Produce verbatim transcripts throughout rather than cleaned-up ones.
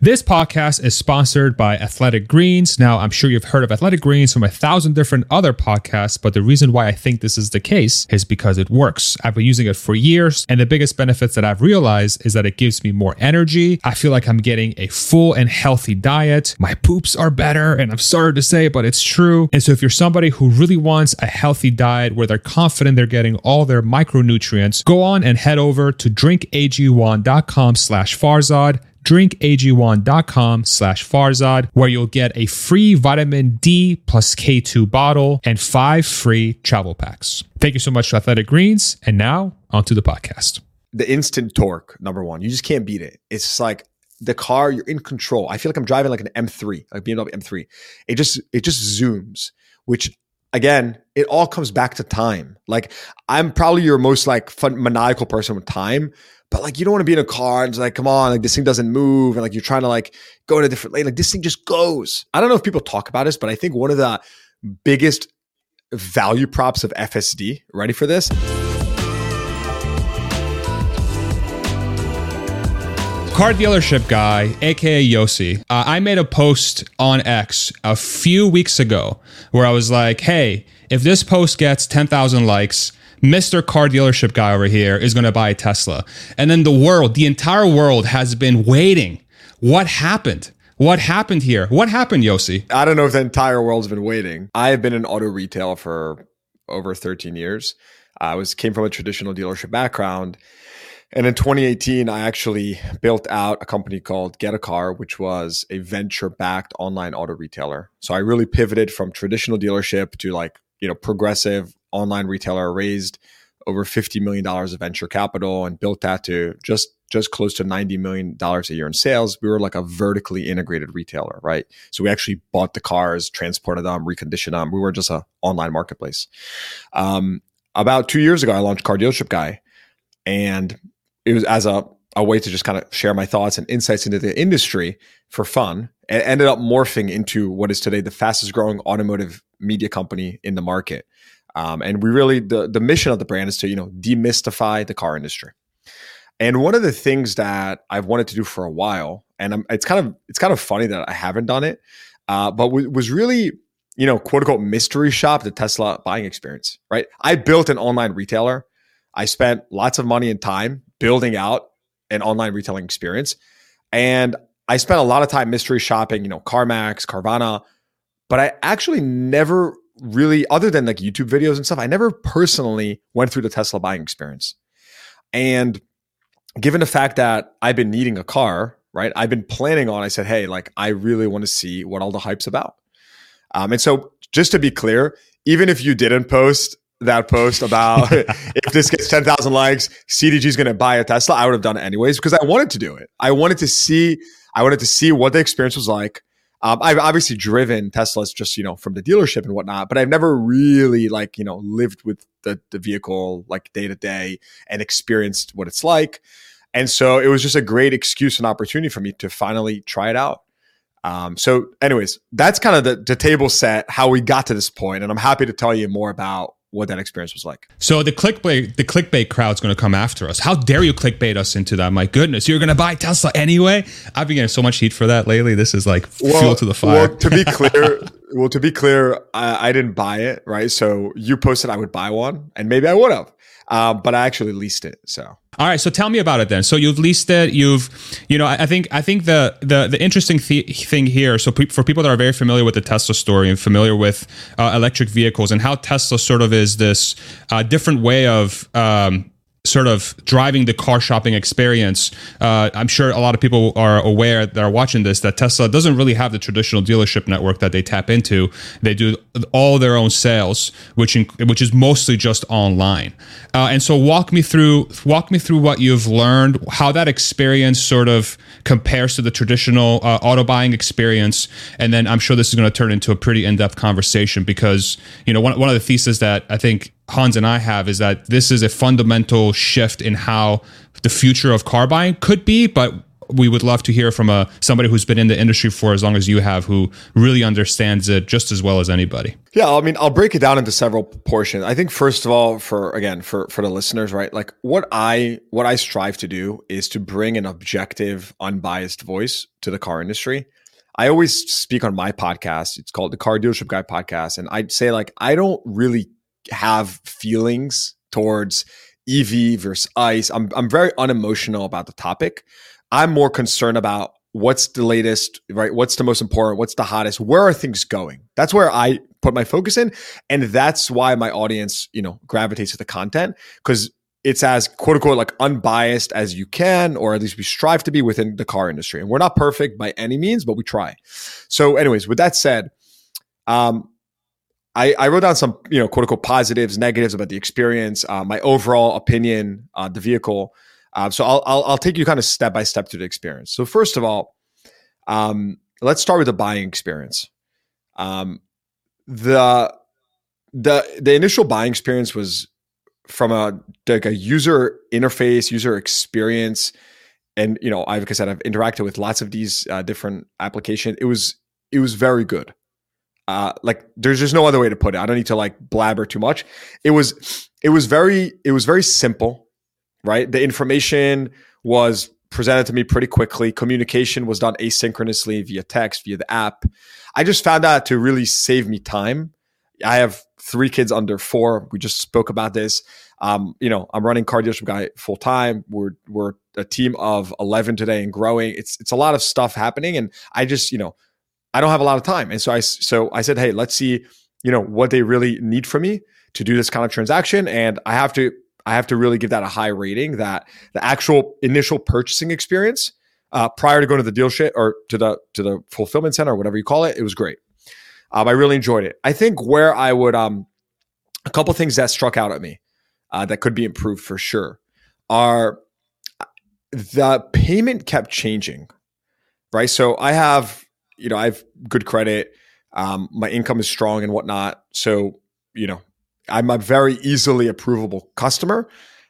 This podcast is sponsored by Athletic Greens. Now, I'm sure you've heard of Athletic Greens from a thousand different other podcasts, but the reason why I think this is the case is because it works. I've been using it for years, and the biggest benefits that I've realized is that it gives me more energy. I feel like I'm getting a full and healthy diet. My poops are better, and I'm sorry to say, but it's true. And so if you're somebody who really wants a healthy diet where they're confident they're getting all their micronutrients, go on and head over to drinkag1.com slash Farzad. drinkag1.com slash Farzad, where you'll get a free vitamin D plus K two bottle and five free travel packs. Thank you so much to Athletic Greens. And now onto the podcast. The instant torque, number one, you just can't beat it. It's just like the car, you're in control. I feel like I'm driving like an M three, like B M W M three. It just, it just zooms, which again, it all comes back to time. Like I'm probably your most like fun, maniacal person with time. But like, you don't want to be in a car and it's like, come on, like this thing doesn't move. And like, you're trying to like go in a different lane. Like this thing just goes. I don't know if people talk about this, but I think one of the biggest value props of F S D, ready for this? Car dealership guy, A K A Yossi. Uh, I made a post on X a few weeks ago where I was like, hey, if this post gets ten thousand likes, Mister Car Dealership Guy over here is going to buy a Tesla. And then the world, the entire world has been waiting. What happened? What happened here? What happened, Yossi? I don't know if the entire world's been waiting. I've been in auto retail for over thirteen years. I was came from a traditional dealership background. And in twenty eighteen, I actually built out a company called Get a Car, which was a venture-backed online auto retailer. So I really pivoted from traditional dealership to like, you know, progressive online retailer, raised over fifty million dollars of venture capital and built that to just, just close to ninety million dollars a year in sales. We were like a vertically integrated retailer, right? So we actually bought the cars, transported them, reconditioned them. We were just an online marketplace. Um, about two years ago, I launched Car Dealership Guy, and it was as a, a way to just kind of share my thoughts and insights into the industry for fun. It ended up morphing into what is today the fastest growing automotive media company in the market. Um, and we really, the, the mission of the brand is to, you know, demystify the car industry. And one of the things that I've wanted to do for a while, and I'm, it's kind of, it's kind of funny that I haven't done it, uh, but w- was really, you know, quote unquote, mystery shop the Tesla buying experience, right? I built an online retailer. I spent lots of money and time building out an online retailing experience. And I spent a lot of time mystery shopping, you know, CarMax, Carvana, but I actually never really, other than like YouTube videos and stuff, I never personally went through the Tesla buying experience. And given the fact that I've been needing a car, right? I've been planning on, I said, hey, like I really want to see what all the hype's about. Um, and so just to be clear, even if you didn't post that post about if this gets ten thousand likes, C D G is going to buy a Tesla, I would have done it anyways because I wanted to do it. I wanted to see, I wanted to see what the experience was like. Um, I've obviously driven Teslas just, you know, from the dealership and whatnot, but I've never really like, you know, lived with the, the vehicle like day to day and experienced what it's like. And so it was just a great excuse and opportunity for me to finally try it out. Um, so anyways, that's kind of the, the table set, how we got to this point. And I'm happy to tell you more about what that experience was like. So the clickbait, the clickbait crowd's going to come after us. How dare you clickbait us into that? My goodness, you're going to buy Tesla anyway. I've been getting so much heat for that lately. This is like well, fuel to the fire. Well, to be clear, well, to be clear, I, I didn't buy it, right? So you posted I would buy one, and maybe I would have, uh, but I actually leased it. So. All right, so tell me about it then. So you've leased it. You've, you know, I, I think I think the the the interesting th- thing here. So pe- for people that are very familiar with the Tesla story and familiar with uh, electric vehicles and how Tesla sort of is this uh, different way of um, sort of driving the car shopping experience. Uh, I'm sure a lot of people are aware that are watching this that Tesla doesn't really have the traditional dealership network that they tap into. They do all their own sales, which in, which is mostly just online. Uh, and so walk me through walk me through what you've learned, how that experience sort of compares to the traditional uh, auto buying experience. And then I'm sure this is going to turn into a pretty in-depth conversation because, you know, one one of the theses that I think Hans and I have is that this is a fundamental shift in how the future of car buying could be, but we would love to hear from a somebody who's been in the industry for as long as you have, who really understands it just as well as anybody. Yeah, I mean, I'll break it down into several portions. I think first of all, for again, for for the listeners, right? Like what I what I strive to do is to bring an objective, unbiased voice to the car industry. I always speak on my podcast. It's called the Car Dealership Guy Podcast, and I'd say like I don't really have feelings towards E V versus ICE. I'm I'm very unemotional about the topic. I'm more concerned about what's the latest, right? What's the most important? What's the hottest? Where are things going? That's where I put my focus in. And that's why my audience, you know, gravitates to the content, because it's as quote unquote like unbiased as you can, or at least we strive to be within the car industry. And we're not perfect by any means, but we try. So anyways, with that said, um, I, I wrote down some, you know, quote unquote positives, negatives about the experience, uh, my overall opinion on the vehicle. Uh, so I'll, I'll I'll take you kind of step by step through the experience. So first of all, um, let's start with the buying experience. Um, the the the initial buying experience was from a like a user interface, user experience, and you know, I like I said, I've interacted with lots of these uh, different applications. It was it was very good. Uh, like there's just no other way to put it. I don't need to like blabber too much. It was it was very it was very simple. Right? The information was presented to me pretty quickly. Communication was done asynchronously via text, via the app. I just found out to really save me time. I have three kids under four. We just spoke about this. Um, you know, I'm running Car Dealership Guy full time. We're we're a team of eleven today and growing. It's it's a lot of stuff happening, and I just you know I don't have a lot of time. And so I so I said, hey, let's see you know what they really need from me to do this kind of transaction, and I have to. I have to really give that a high rating, that the actual initial purchasing experience uh, prior to going to the dealership or to the to the fulfillment center or whatever you call it, it was great. Um, I really enjoyed it. I think where I would, um, a couple of things that struck out at me uh, that could be improved for sure are the payment kept changing, right? So I have, you know, I have good credit. Um, my income is strong and whatnot. So, you know, I'm a very easily approvable customer.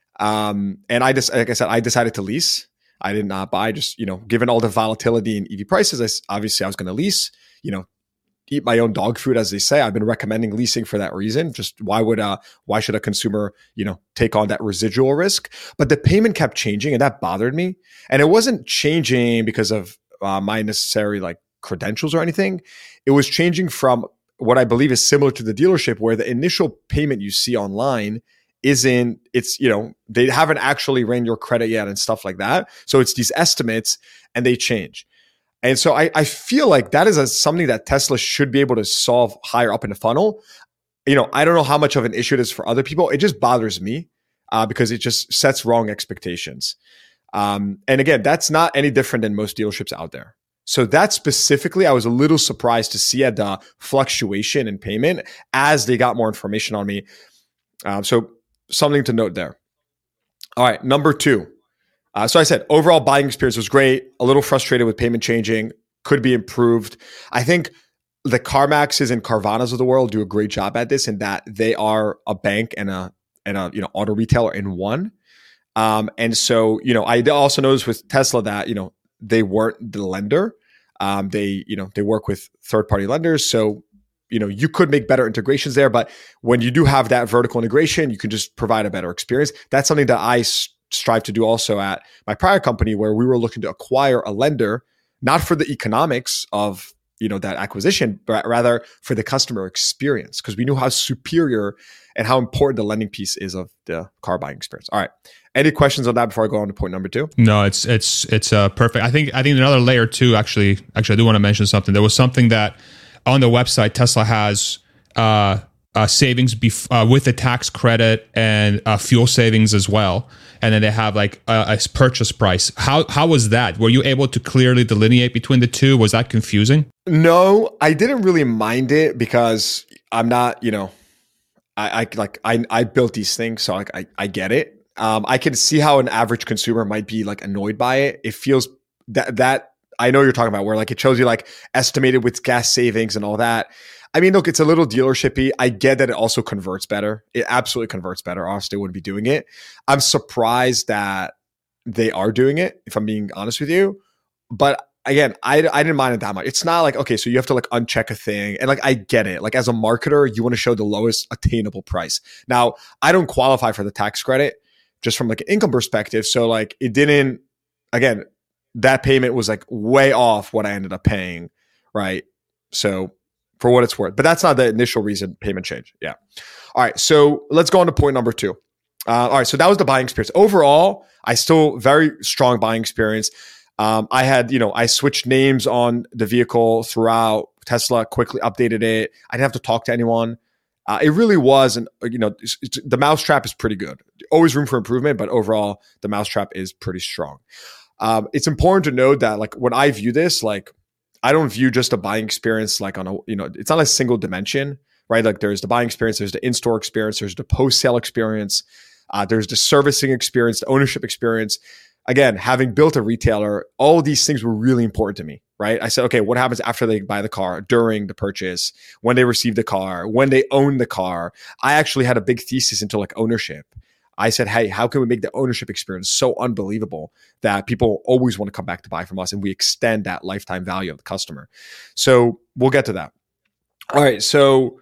Um, and I just, like I said, I decided to lease. I did not buy, just, you know, given all the volatility in E V prices, I, obviously I was going to lease, you know, eat my own dog food, as they say. I've been recommending leasing for that reason. Just why would, uh, why should a consumer, you know, take on that residual risk? But the payment kept changing and that bothered me. And it wasn't changing because of uh, my necessary like credentials or anything. It was changing from what I believe is similar to the dealership, where the initial payment you see online isn't, it's, you know, they haven't actually ran your credit yet and stuff like that. So it's these estimates and they change. And so I, I feel like that is a, something that Tesla should be able to solve higher up in the funnel. You know, I don't know how much of an issue it is for other people. It just bothers me uh, because it just sets wrong expectations. Um, and again, that's not any different than most dealerships out there. So that specifically, I was a little surprised to see at the fluctuation in payment as they got more information on me. Um, so something to note there. All right, number two. Uh, so I said overall buying experience was great. A little frustrated with payment changing. Could be improved. I think the CarMaxes and Carvanas of the world do a great job at this, in that they are a bank and a and a you know auto retailer in one. Um, and so you know I also noticed with Tesla that you know. They weren't the lender. Um, they, you know, they work with third-party lenders. So, you know, you could make better integrations there. But when you do have that vertical integration, you can just provide a better experience. That's something that I s- strive to do also at my prior company, where we were looking to acquire a lender, not for the economics of, you know, that acquisition, but rather for the customer experience, because we knew how superior and how important the lending piece is of the car buying experience. All right. Any questions on that before I go on to point number two? No, it's it's it's uh, perfect. I think I think another layer too. Actually, actually, I do want to mention something. There was something that on the website Tesla has uh, uh, savings bef- uh, with the tax credit and uh, fuel savings as well, and then they have like a, a purchase price. How how was that? Were you able to clearly delineate between the two? Was that confusing? No, I didn't really mind it because I'm not, you know, I, I like I I built these things, so like I I get it. Um, I can see how an average consumer might be like annoyed by it. It feels that that I know you're talking about, where like it shows you like estimated with gas savings and all that. I mean, look, it's a little dealershipy. I get that it also converts better. It absolutely converts better. Else they wouldn't be doing it. I'm surprised that they are doing it, if I'm being honest with you. but again, I, I didn't mind it that much. It's not like, okay, so you have to like uncheck a thing. And like, I get it. Like as a marketer, you want to show the lowest attainable price. Now, I don't qualify for the tax credit just from like an income perspective. So like it didn't, again, that payment was like way off what I ended up paying. Right. So for what it's worth, but that's not the initial reason payment changed. Yeah. All right. So let's go on to point number two. Uh, all right. So that was the buying experience. Overall, I still very strong buying experience. Um, I had, you know, I switched names on the vehicle throughout. Tesla quickly updated it. I didn't have to talk to anyone. Uh, it really was, and you know, it's, it's, the mousetrap is pretty good. Always room for improvement, but overall, the mousetrap is pretty strong. Um, it's important to note that, like, when I view this, like, I don't view just a buying experience like on a, you know, it's not a single dimension, right? Like, there's the buying experience, there's the in-store experience, there's the post-sale experience, uh, there's the servicing experience, the ownership experience. Again, having built a retailer, all of these things were really important to me, right? I said, okay, what happens after they buy the car, during the purchase, when they receive the car, when they own the car? I actually had a big thesis into like ownership. I said, hey, how can we make the ownership experience so unbelievable that people always want to come back to buy from us, and we extend that lifetime value of the customer? So we'll get to that. All right. So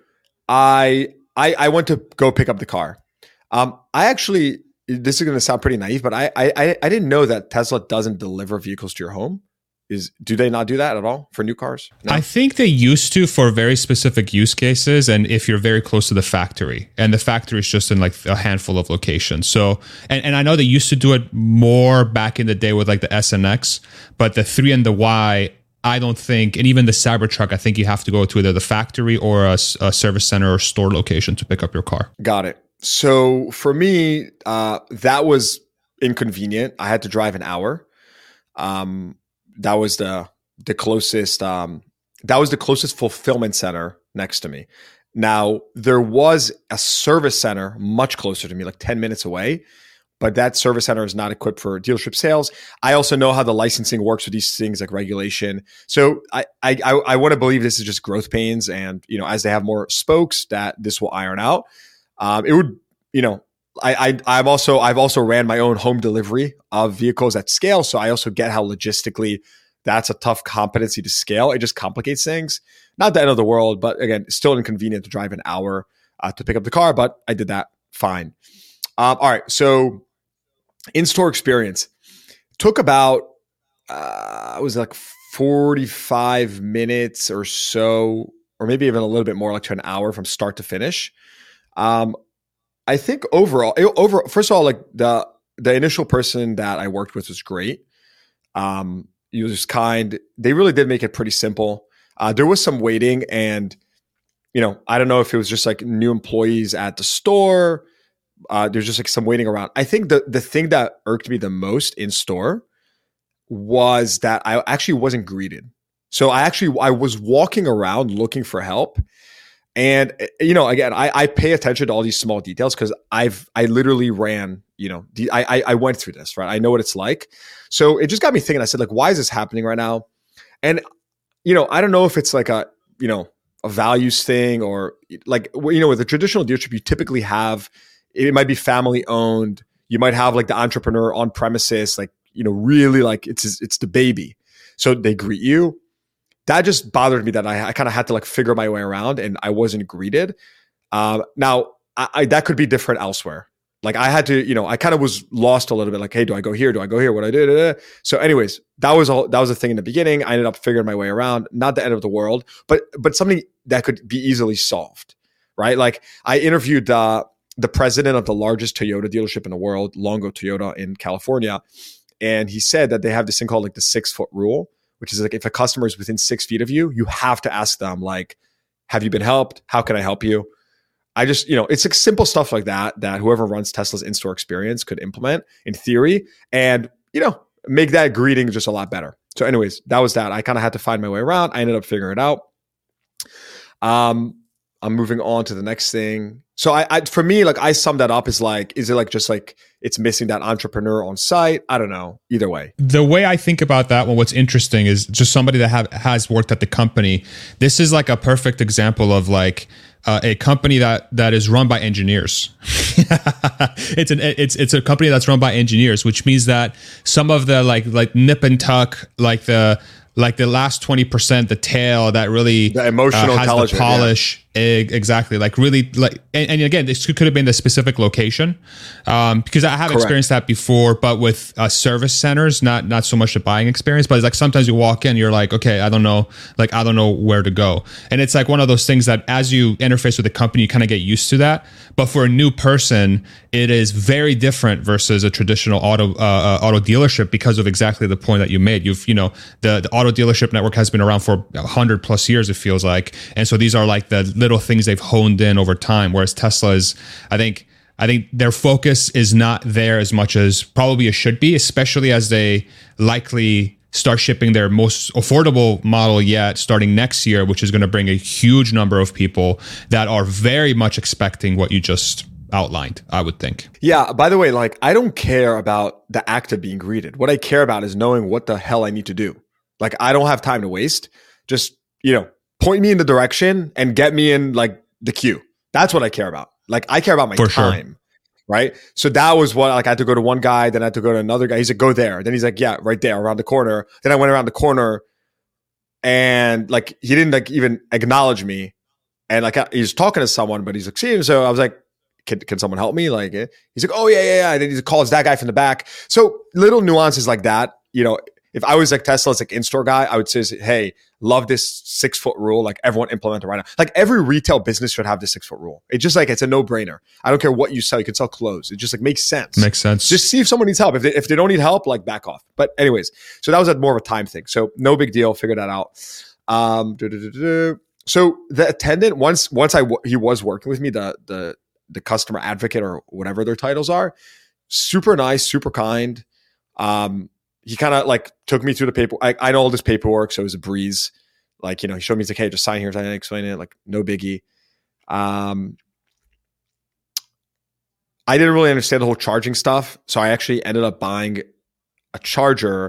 I I, I went to go pick up the car. Um, I actually, this is going to sound pretty naive, but I, I I didn't know that Tesla doesn't deliver vehicles to your home. Is do they not do that at all for new cars? No? I think they used to for very specific use cases, and if you're very close to the factory, and the factory is just in like a handful of locations. So, and, and I know they used to do it more back in the day with like the S and X, but the three and the Y, I don't think, and even the Cybertruck, I think you have to go to either the factory or a, a service center or store location to pick up your car. Got it. So for me, uh, that was inconvenient. I had to drive an hour. Um, that was the the closest. Um, that was the closest fulfillment center next to me. Now there was a service center much closer to me, like ten minutes away, but that service center is not equipped for dealership sales. I also know how the licensing works with these things like regulation. So I I I, I want to believe this is just growth pains, and you know, as they have more spokes, that this will iron out. Um, it would, you know, I, I, I've also, I've also ran my own home delivery of vehicles at scale. So I also get how logistically that's a tough competency to scale. It just complicates things. Not the end of the world, but again, still inconvenient to drive an hour uh, to pick up the car, but I did that fine. Um, all right. So in-store experience took about, uh, it was like forty-five minutes or so, or maybe even a little bit more, like to an hour from start to finish. Um, I think overall, over first of all, like the the initial person that I worked with was great. Um, he was kind. They really did make it pretty simple. Uh, there was some waiting, and you know, I don't know if it was just like new employees at the store. Uh, there's just like some waiting around. I think the the thing that irked me the most in store was that I actually wasn't greeted. So I actually I was walking around looking for help. And, you know, again, I, I pay attention to all these small details because I've, I literally ran, you know, the, I, I went through this, right? I know what it's like. So it just got me thinking. I said, like, why is this happening right now? And, you know, I don't know if it's like a, you know, a values thing or like, you know, with a traditional dealership, you typically have, it might be family owned. You might have like the entrepreneur on premises, like, you know, really like it's, it's the baby. So they greet you. That just bothered me that I, I kind of had to like figure my way around and I wasn't greeted. Uh, now, I, I, that could be different elsewhere. Like I had to, you know, I kind of was lost a little bit. Like, hey, do I go here? Do I go here? What I do? So, anyways, that was all. That was the thing in the beginning. I ended up figuring my way around. Not the end of the world, but but something that could be easily solved, right? Like I interviewed uh, the president of the largest Toyota dealership in the world, Longo Toyota in California, and he said that they have this thing called like the six foot rule, which is like if a customer is within six feet of you, you have to ask them like, have you been helped? How can I help you? I just, you know, it's like simple stuff like that, that whoever runs Tesla's in-store experience could implement in theory and, you know, make that greeting just a lot better. So anyways, that was that. I kind of had to find my way around. I ended up figuring it out. Um, I'm moving on to the next thing. So I, I, for me, like I summed that up as like, is it like just like it's missing that entrepreneur on site? I don't know. Either way. The way I think about that one, what's interesting is just somebody that have, has worked at the company. This is like a perfect example of like uh, a company that that is run by engineers. it's an it's it's a company that's run by engineers, which means that some of the like like nip and tuck, like the like the last twenty percent, the tail that really the emotional uh, has the intelligence, polish. yeah. e- exactly. Like really like, and, and again, this could have been the specific location. Um, because I have Correct. experienced that before, but with uh, service centers, not, not so much the buying experience, but it's like sometimes you walk in, you're like, okay, I don't know, like, I don't know where to go. And it's like one of those things that as you interface with the company, you kind of get used to that. But for a new person, it is very different versus a traditional auto, uh, uh, auto dealership because of exactly the point that you made. You've, you know, the, the auto dealership network has been around for a hundred plus years, it feels like. And so these are like the little things they've honed in over time. Whereas Tesla is, I think, I think their focus is not there as much as probably it should be, especially as they likely start shipping their most affordable model yet starting next year, which is going to bring a huge number of people that are very much expecting what you just outlined, I would think. Yeah. By the way, like I don't care about the act of being greeted. What I care about is knowing what the hell I need to do. Like I don't have time to waste. Just, you know, point me in the direction and get me in like the queue. That's what I care about. Like I care about my For time. Sure. Right. So that was what, like I had to go to one guy, then I had to go to another guy. He's like, go there. Then he's like, yeah, right there around the corner. Then I went around the corner and like, he didn't like even acknowledge me. And like, he was talking to someone, but he's like, see, so I was like, can, can someone help me? Like, he's like, oh yeah, yeah, yeah. And then he calls that guy from the back. So little nuances like that, you know, if I was like Tesla's like in-store guy, I would say, hey, love this six foot rule. Like everyone implement it right now. Like every retail business should have this six foot rule. It's just like, it's a no brainer. I don't care what you sell. You can sell clothes. It just like makes sense. Makes sense. Just see if someone needs help. If they, if they don't need help, like back off. But anyways, so that was a more of a time thing. So no big deal. Figured that out. Um, so the attendant, once, once I, he was working with me, the, the, the customer advocate or whatever their titles are, super nice, super kind. Um, He kind of like took me through the paper. I, I know all this paperwork, so it was a breeze. Like, you know, he showed me, he's like, hey, just sign here. I explain it, like, no biggie. Um, I didn't really understand the whole charging stuff. So I actually ended up buying a charger.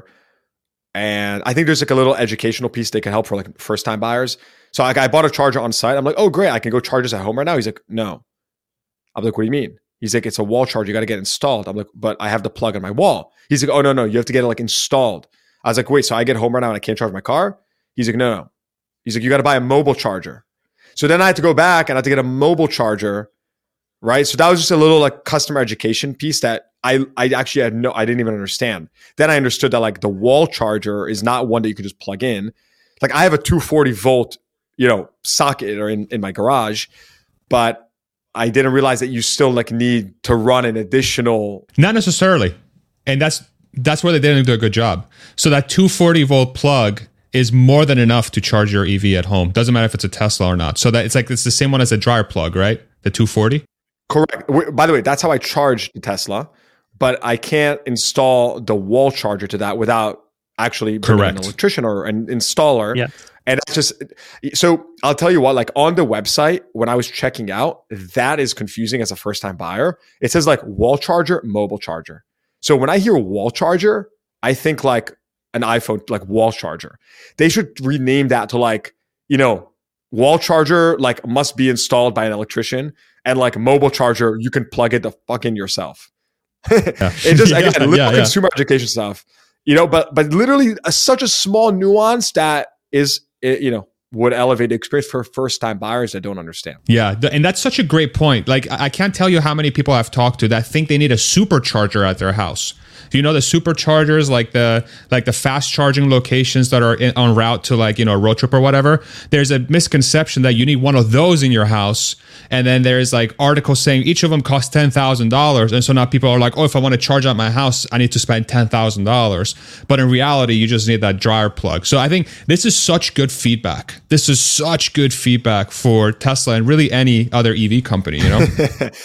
And I think there's like a little educational piece they can help for like first time buyers. So like I bought a charger on site. I'm like, oh, great. I can go charge this at home right now. He's like, no. I'm like, what do you mean? He's like, it's a wall charger. You got to get installed. I'm like, but I have the plug on my wall. He's like, oh, no, no. You have to get it like installed. I was like, wait, so I get home right now and I can't charge my car? He's like, no, no. He's like, you got to buy a mobile charger. So then I had to go back and I had to get a mobile charger, right? So that was just a little like customer education piece that I, I actually had no, I didn't even understand. Then I understood that like the wall charger is not one that you can just plug in. Like I have a two forty volt, you know, socket or in, in my garage, but I didn't realize that you still like need to run an additional. Not necessarily. And that's that's where they didn't do a good job. So that two forty volt plug is more than enough to charge your E V at home. Doesn't matter if it's a Tesla or not. So that it's like it's the same one as a dryer plug, right? The two forty? Correct. By the way, that's how I charge the Tesla, but I can't install the wall charger to that without actually bringing an electrician or an installer. Yeah. And it's just, so I'll tell you what, like on the website, when I was checking out, that is confusing as a first time buyer. It says like wall charger, mobile charger. So when I hear wall charger, I think like an iPhone, like wall charger. They should rename that to like, you know, wall charger, like must be installed by an electrician, and like mobile charger, you can plug it the fuck in yourself. Yeah. It just, yeah, again, little yeah, yeah. consumer education stuff, you know, but, but literally a, such a small nuance that is, it, you know, would elevate the experience for first time buyers that don't understand. Yeah. th- And that's such a great point. Like, I I can't tell you how many people I've talked to that think they need a supercharger at their house. Do you know the superchargers, like the like the fast charging locations that are in, en route to like, you know, a road trip or whatever? There's a misconception that you need one of those in your house. And then there's like articles saying each of them costs ten thousand dollars. And so now people are like, oh, if I want to charge at my house, I need to spend ten thousand dollars. But in reality, you just need that dryer plug. So I think this is such good feedback. This is such good feedback for Tesla and really any other E V company, you know?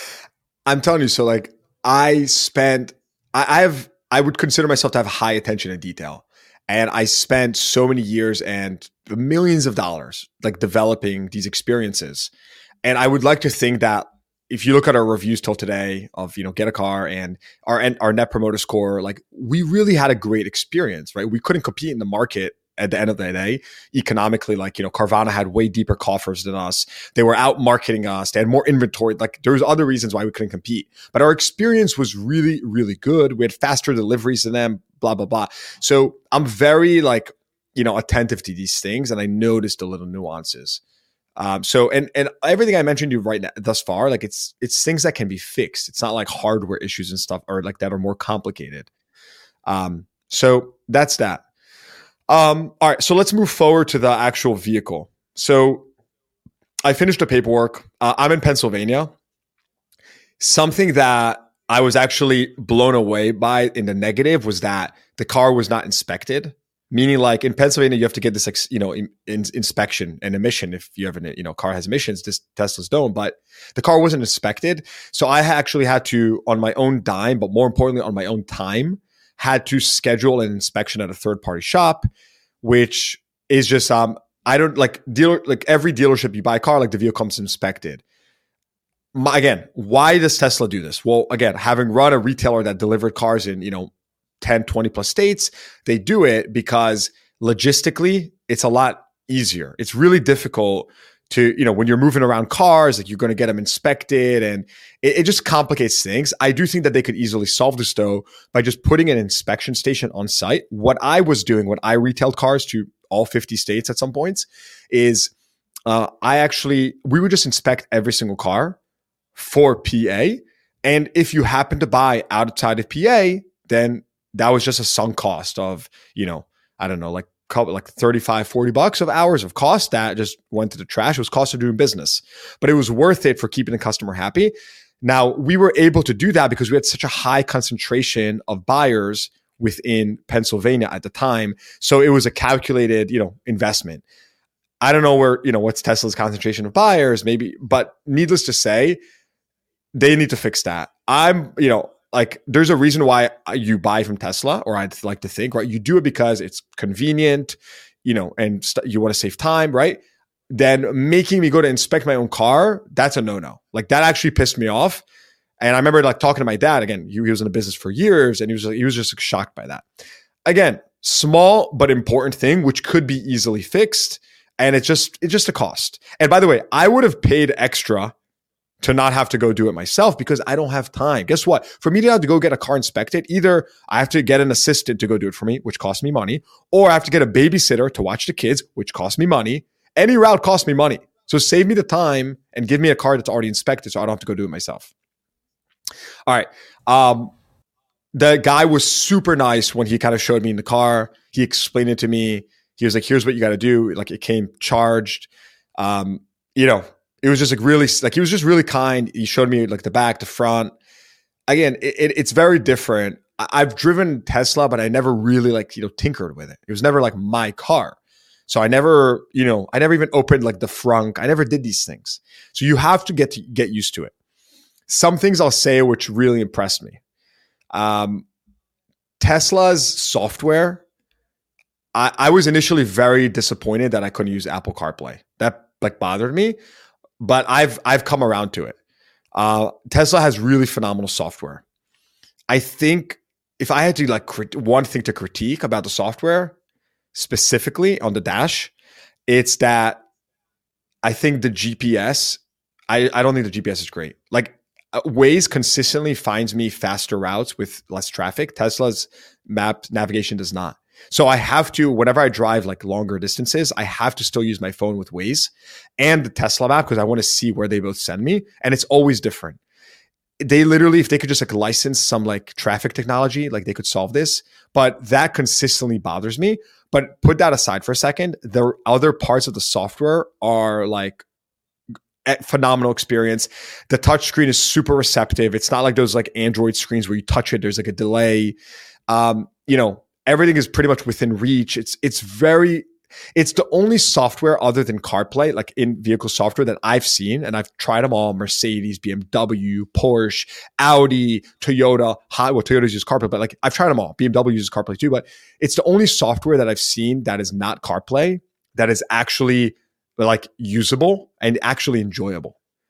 I'm telling you, so like I spent, I, I have, I would consider myself to have high attention to detail. And I spent so many years and millions of dollars like developing these experiences. And I would like to think that if you look at our reviews till today of, you know, Get a Car and our, our net promoter score, like we really had a great experience, right? We couldn't compete in the market at the end of the day, economically, like, you know, Carvana had way deeper coffers than us. They were out marketing us. They had more inventory. Like there was other reasons why we couldn't compete, but our experience was really, really good. We had faster deliveries than them, blah, blah, blah. So I'm very like, you know, attentive to these things, and I noticed the little nuances. Um, so, and, and everything I mentioned to you right now, thus far, like it's, it's things that can be fixed. It's not like hardware issues and stuff or like that are more complicated. Um, so that's that. Um, all right. So let's move forward to the actual vehicle. So I finished the paperwork. Uh, I'm in Pennsylvania. Something that I was actually blown away by in the negative was that the car was not inspected. Meaning, like in Pennsylvania, you have to get this, like, you know, in, in, inspection and emission. If you have an, you know, car has emissions, this Teslas don't. But the car wasn't inspected, so I actually had to, on my own dime, but more importantly, on my own time, had to schedule an inspection at a third party shop, which is just um, I don't like dealer like every dealership you buy a car, like the vehicle comes inspected. My, again, why does Tesla do this? Well, again, having run a retailer that delivered cars in, you know, ten, twenty plus states, they do it because logistically it's a lot easier. It's really difficult to, you know, when you're moving around cars, like you're going to get them inspected, and it, it just complicates things. I do think that they could easily solve this though by just putting an inspection station on site. What I was doing when I retailed cars to all fifty states at some points is uh, I actually, we would just inspect every single car for P A. And if you happen to buy outside of P A, then that was just a sunk cost of, you know, I don't know, like like thirty-five, forty bucks of hours of cost that just went to the trash. It was cost of doing business, but it was worth it for keeping the customer happy. Now, we were able to do that because we had such a high concentration of buyers within Pennsylvania at the time. So it was a calculated, you know, investment. I don't know where, you know, what's Tesla's concentration of buyers, maybe, but needless to say, they need to fix that. I'm, you know, like there's a reason why you buy from Tesla, or I'd like to think, right? You do it because it's convenient, you know, and st- you want to save time, right? Then making me go to inspect my own car, that's a no-no. Like that actually pissed me off. And I remember like talking to my dad again, he, he was in the business for years, and he was, he was just like, shocked by that. Again, small but important thing, which could be easily fixed. And it's just, it's just a cost. And by the way, I would have paid extra to not have to go do it myself because I don't have time. Guess what? For me to have to go get a car inspected, either I have to get an assistant to go do it for me, which costs me money, or I have to get a babysitter to watch the kids, which costs me money. Any route costs me money. So save me the time and give me a car that's already inspected so I don't have to go do it myself. All right. Um, the guy was super nice when he kind of showed me in the car. He explained it to me. He was like, here's what you got to do. Like it came charged. Um, you know, It was just like really, like he was just really kind. He showed me like the back, the front. Again, it, it, it's very different. I, I've driven Tesla, but I never really like, you know, tinkered with it. It was never like my car. So I never, you know, I never even opened like the frunk. I never did these things. So you have to get to get used to it. Some things I'll say which really impressed me. Um, Tesla's software, I, I was initially very disappointed that I couldn't use Apple CarPlay. That like bothered me. But I've I've come around to it. Uh, Tesla has really phenomenal software. I think if I had to like crit- one thing to critique about the software specifically on the dash, it's that I think the G P S. I, I don't think the G P S is great. Like uh, Waze consistently finds me faster routes with less traffic. Tesla's map navigation does not. So I have to, whenever I drive like longer distances, I have to still use my phone with Waze and the Tesla map because I want to see where they both send me. And it's always different. They literally, if they could just like license some like traffic technology, like they could solve this, but that consistently bothers me. But put that aside for a second. The other parts of the software are like phenomenal experience. The touchscreen is super receptive. It's not like those like Android screens where you touch it, there's like a delay. Um, you know, everything is pretty much within reach. It's it's very, it's the only software other than CarPlay, like in vehicle software that I've seen, and I've tried them all, Mercedes, B M W, Porsche, Audi, Toyota, well, Toyota's use CarPlay, but like I've tried them all. B M W uses CarPlay too, but it's the only software that I've seen that is not CarPlay that is actually like usable and actually enjoyable.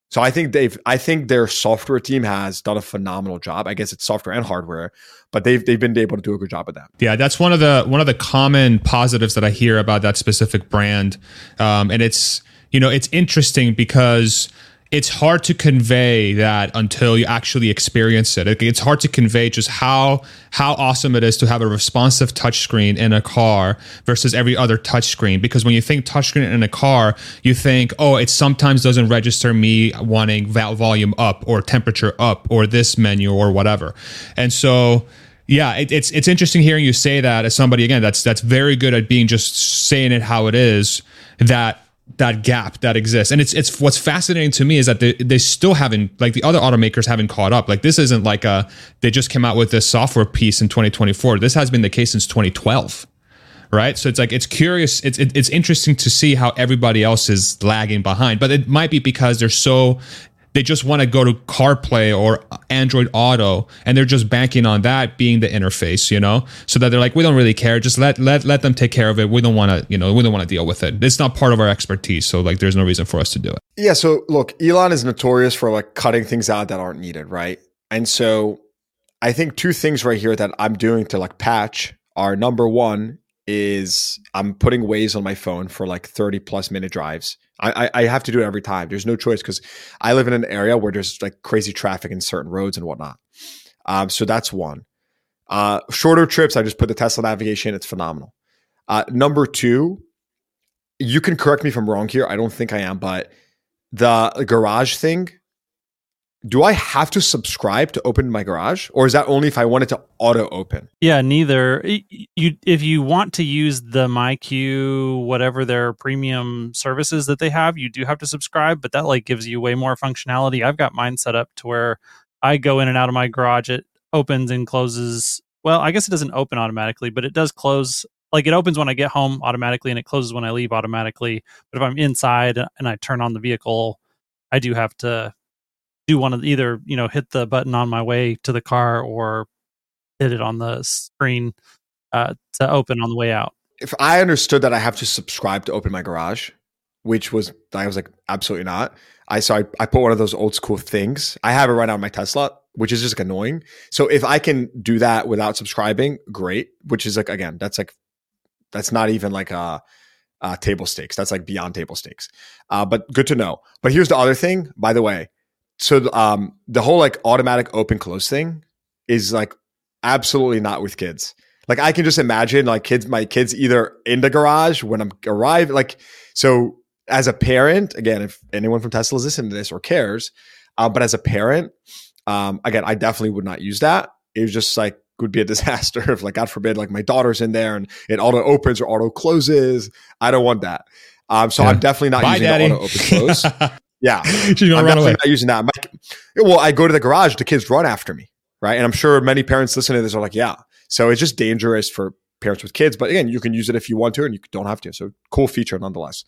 So I think they've, I think their software team has done a phenomenal job. I guess it's software and hardware, but they've they've been able to do a good job of that. Yeah, that's one of the one of the common positives that I hear about that specific brand, um, and it's you know it's interesting because it's hard to convey that until you actually experience it. It's hard to convey just how how awesome it is to have a responsive touchscreen in a car versus every other touchscreen. Because when you think touchscreen in a car, you think, oh, it sometimes doesn't register me wanting volume up or temperature up or this menu or whatever. And so, yeah, it, it's it's interesting hearing you say that as somebody, again, that's that's very good at being just saying it how it is, that that gap that exists. And it's it's what's fascinating to me is that they, they still haven't, like the other automakers haven't caught up. Like this isn't like a, they just came out with this software piece in twenty twenty-four. This has been the case since twenty twelve, right? So it's like, it's curious. It's it, it's interesting to see how everybody else is lagging behind, but it might be because they're so, they just want to go to CarPlay or Android Auto, and they're just banking on that being the interface, you know, so that they're like, we don't really care. Just let let let them take care of it. We don't want to, you know, we don't want to deal with it. It's not part of our expertise. So like, there's no reason for us to do it. Yeah. So look, Elon is notorious for like cutting things out that aren't needed, right? And so I think two things right here that I'm doing to like patch are, number one is I'm putting Waze on my phone for like thirty plus minute drives. I, I have to do it every time. There's no choice because I live in an area where there's like crazy traffic in certain roads and whatnot. Um, so that's one. Uh, shorter trips, I just put the Tesla navigation. It's phenomenal. Uh, number two, you can correct me if I'm wrong here. I don't think I am, but the garage thing, do I have to subscribe to open my garage, or is that only if I want it to auto open? Yeah, neither. You, if you want to use the MyQ, whatever their premium services that they have, you do have to subscribe, but that like gives you way more functionality. I've got mine set up to where I go in and out of my garage. It opens and closes. Well, I guess it doesn't open automatically, but it does close. Like it opens when I get home automatically, and it closes when I leave automatically. But if I'm inside and I turn on the vehicle, I do have to do one of the, either, you know, hit the button on my way to the car or hit it on the screen uh, to open on the way out. If I understood that I have to subscribe to open my garage, which was, I was like, absolutely not. I so I, I put one of those old school things. I have it right now on my Tesla, which is just like annoying. So if I can do that without subscribing, great. Which is like, again, that's like, that's not even like a, a table stakes. That's like beyond table stakes. Uh, but good to know. But here's the other thing, by the way. So um, the whole like automatic open close thing is like absolutely not with kids. Like I can just imagine like kids, my kids either in the garage when I'm arriving. Like, so as a parent, again, if anyone from Tesla is listening to this or cares, uh, but as a parent, um, again, I definitely would not use that. It was just like, would be a disaster if like, God forbid, like my daughter's in there and it auto opens or auto closes. I don't want that. Um, so yeah. I'm definitely not Bye, using Daddy. the auto open close. Yeah, She's gonna I'm run definitely away. not using that. My, well, I go to the garage, the kids run after me, right? And I'm sure many parents listening to this are like, yeah. So it's just dangerous for parents with kids. But again, you can use it if you want to, and you don't have to. So cool feature nonetheless.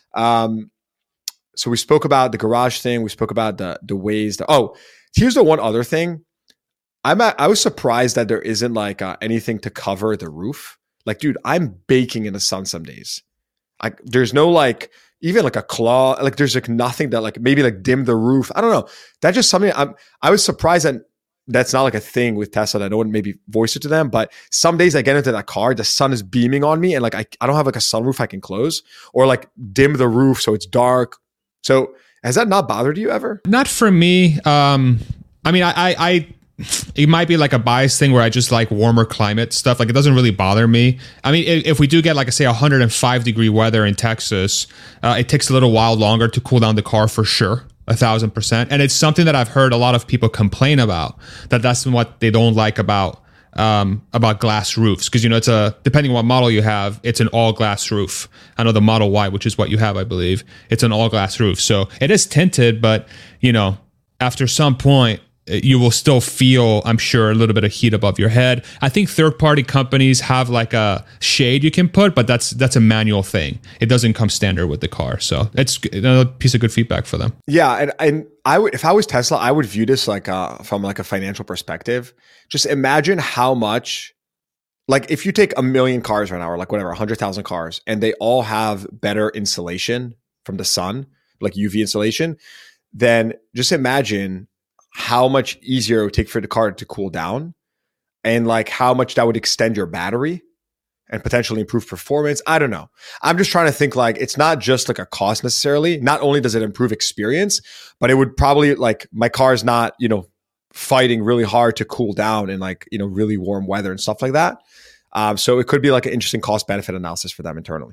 Um, so we spoke about the garage thing. We spoke about the the ways. The, oh, here's the one other thing. I'm at, I was surprised that there isn't like uh, anything to cover the roof. Like, dude, I'm baking in the sun some days. I, there's no like. Even like a claw, like there's like nothing that like maybe like dim the roof. I don't know. That's just something I'm, I was surprised that that's not like a thing with Tesla that no one maybe voice it to them. But some days I get into that car, the sun is beaming on me and like I, I don't have like a sunroof I can close or like dim the roof so it's dark. So has that not bothered you ever? Not for me. Um, I mean, I, I, I it might be like a bias thing where I just like warmer climate stuff. Like it doesn't really bother me. I mean, if, if we do get like, say, one hundred five degree weather in Texas, uh, it takes a little while longer to cool down the car for sure. A thousand percent. And it's something that I've heard a lot of people complain about, that that's what they don't like about um, about glass roofs. Because, you know, it's a, depending on what model you have, it's an all glass roof. I know the Model Y, which is what you have, I believe, it's an all glass roof. So it is tinted, but, you know, after some point, you will still feel, I'm sure, a little bit of heat above your head. I think third-party companies have like a shade you can put, but that's that's a manual thing. It doesn't come standard with the car. So it's another piece of good feedback for them. Yeah, and and I would, if I was Tesla, I would view this like uh, from like a financial perspective. Just imagine how much, like if you take a million cars right now, or like whatever, one hundred thousand cars, and they all have better insulation from the sun, like U V insulation. then just imagine how much easier it would take for the car to cool down, and like how much that would extend your battery and potentially improve performance. I don't know. I'm just trying to think like it's not just like a cost necessarily. Not only does it improve experience, but it would probably like my car is not, you know, fighting really hard to cool down in like, you know, really warm weather and stuff like that. Um, so it could be like an interesting cost benefit analysis for them internally.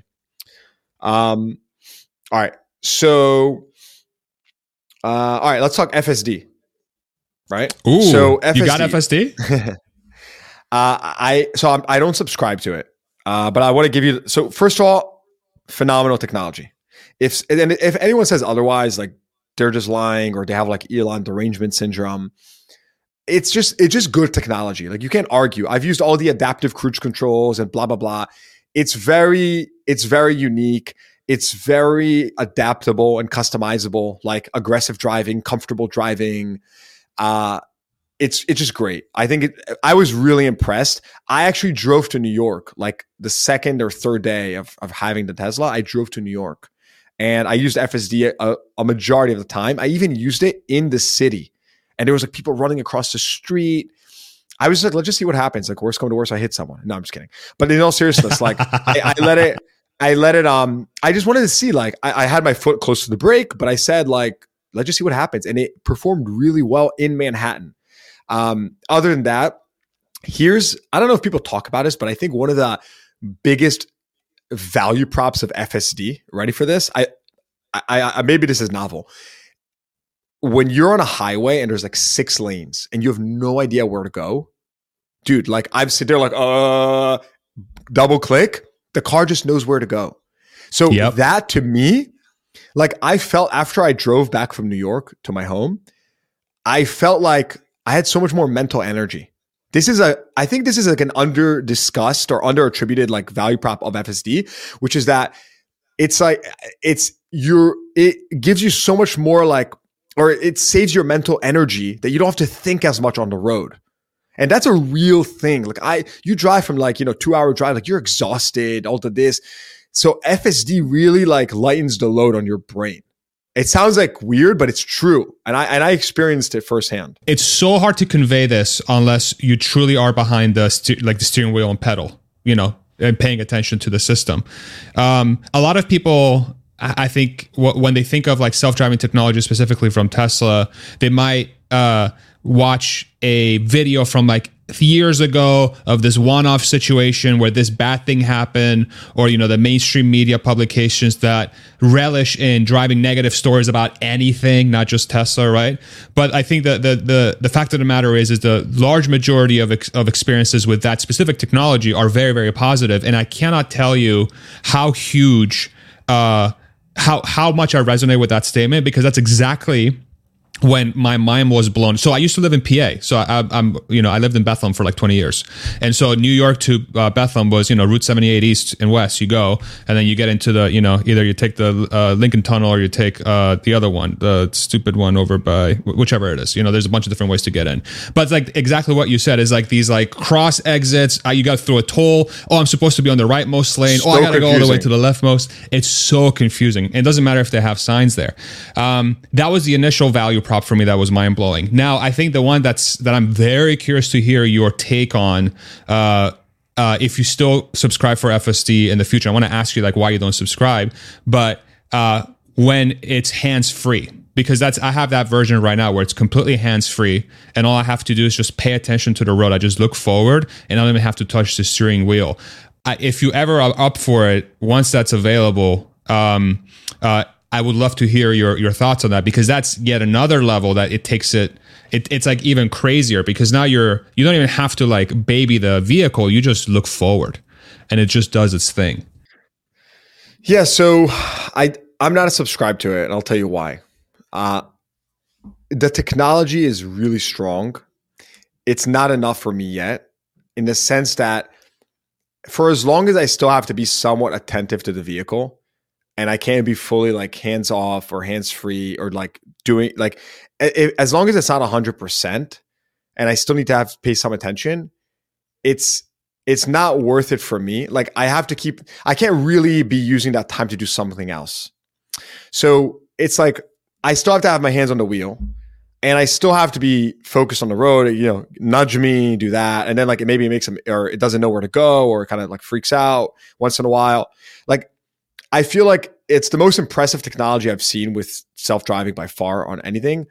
Um, all right. So, uh, all right, let's talk F S D. Right. Ooh, so F S D, you got F S D? uh, I, so I'm, I don't subscribe to it. Uh, but I want to give you, so first of all, phenomenal technology. If, and if anyone says otherwise, like they're just lying or they have like Elon derangement syndrome. It's just, it's just good technology. Like you can't argue. I've used all the adaptive cruise controls and blah, blah, blah. It's very, it's very unique. It's very adaptable and customizable, like aggressive driving, comfortable driving. Uh, It's it's just great. I think it, I was really impressed. I actually drove to New York like the second or third day of, of having the Tesla. I drove to New York and I used F S D a, a majority of the time. I even used it in the city and there was like people running across the street. I was like, let's just see what happens. Like worst come to worst, I hit someone. No, I'm just kidding. But in all seriousness, like I, I let it, I let it, um, I just wanted to see like, I, I had my foot close to the brake, but I said like, let's just see what happens. And it performed really well in Manhattan. Um, other than that, here's, I don't know if people talk about this, but I think one of the biggest value props of F S D, ready for this? I, I, I, maybe this is novel. When you're on a highway and there's like six lanes and you have no idea where to go, dude, like I'm sitting there like, uh, double click, the car just knows where to go. So yep. That to me, like I felt after I drove back from New York to my home, I felt like I had so much more mental energy. This is a, I think this is like an under discussed or under attributed like value prop of F S D, which is that it's like, it's your, it gives you so much more like, or it saves your mental energy that you don't have to think as much on the road. And that's a real thing. Like I, you drive from like, you know, two hour drive, like you're exhausted, all of this. So F S D really like lightens the load on your brain. It sounds like weird, but it's true. And I and I experienced it firsthand. It's so hard to convey this unless you truly are behind the st- like the steering wheel and pedal, you know, and paying attention to the system. Um, a lot of people, I think, w- when they think of like self-driving technology, specifically from Tesla, they might uh, watch a video from like years ago of this one-off situation where this bad thing happened, or, you know, the mainstream media publications that relish in driving negative stories about anything, not just Tesla, right? But I think that the the the fact of the matter is, is the large majority of ex- of experiences with that specific technology are very, very positive. And I cannot tell you how huge, uh, how how much I resonate with that statement, because that's exactly when my mind was blown. So I used to live in P A. So I, I'm, you know, I lived in Bethlehem for like twenty years. And so New York to uh, Bethlehem was, you know, Route seventy-eight east and west, you go, and then you get into the, you know, either you take the uh, Lincoln Tunnel or you take uh, the other one, the stupid one over by, whichever it is. You know, there's a bunch of different ways to get in. But it's like exactly what you said is like these like cross exits. Uh, you got through a toll. Oh, I'm supposed to be on the rightmost lane. So oh, I got to go all the way to the leftmost. It's so confusing. It doesn't matter if they have signs there. Um, that was the initial value prop for me that was mind blowing. Now, I think the one that's that I'm very curious to hear your take on, uh, uh, if you still subscribe for F S D in the future. I want to ask you like why you don't subscribe, but uh, when it's hands free, because that's I have that version right now where it's completely hands free, and all I have to do is just pay attention to the road. I just look forward, and I don't even have to touch the steering wheel. I, if you ever are up for it, once that's available, um, uh, I would love to hear your your thoughts on that, because that's yet another level that it takes it, it it's like even crazier, because now you're you don't even have to like baby the vehicle, you just look forward and it just does its thing. Yeah, so I I'm not a subscribe to it, and I'll tell you why. Uh the technology is really strong. It's not enough for me yet, in the sense that for as long as I still have to be somewhat attentive to the vehicle, and I can't be fully like hands off or hands free or like doing like, it, as long as it's not a hundred percent and I still need to have pay some attention, it's, it's not worth it for me. Like I have to keep, I can't really be using that time to do something else. So it's like, I still have to have my hands on the wheel. And I still have to be focused on the road, you know, nudge me, do that. And then like it maybe it makes them, or it doesn't know where to go, or it kind of like freaks out once in a while. Like I feel like it's the most impressive technology I've seen with self-driving by far on anything,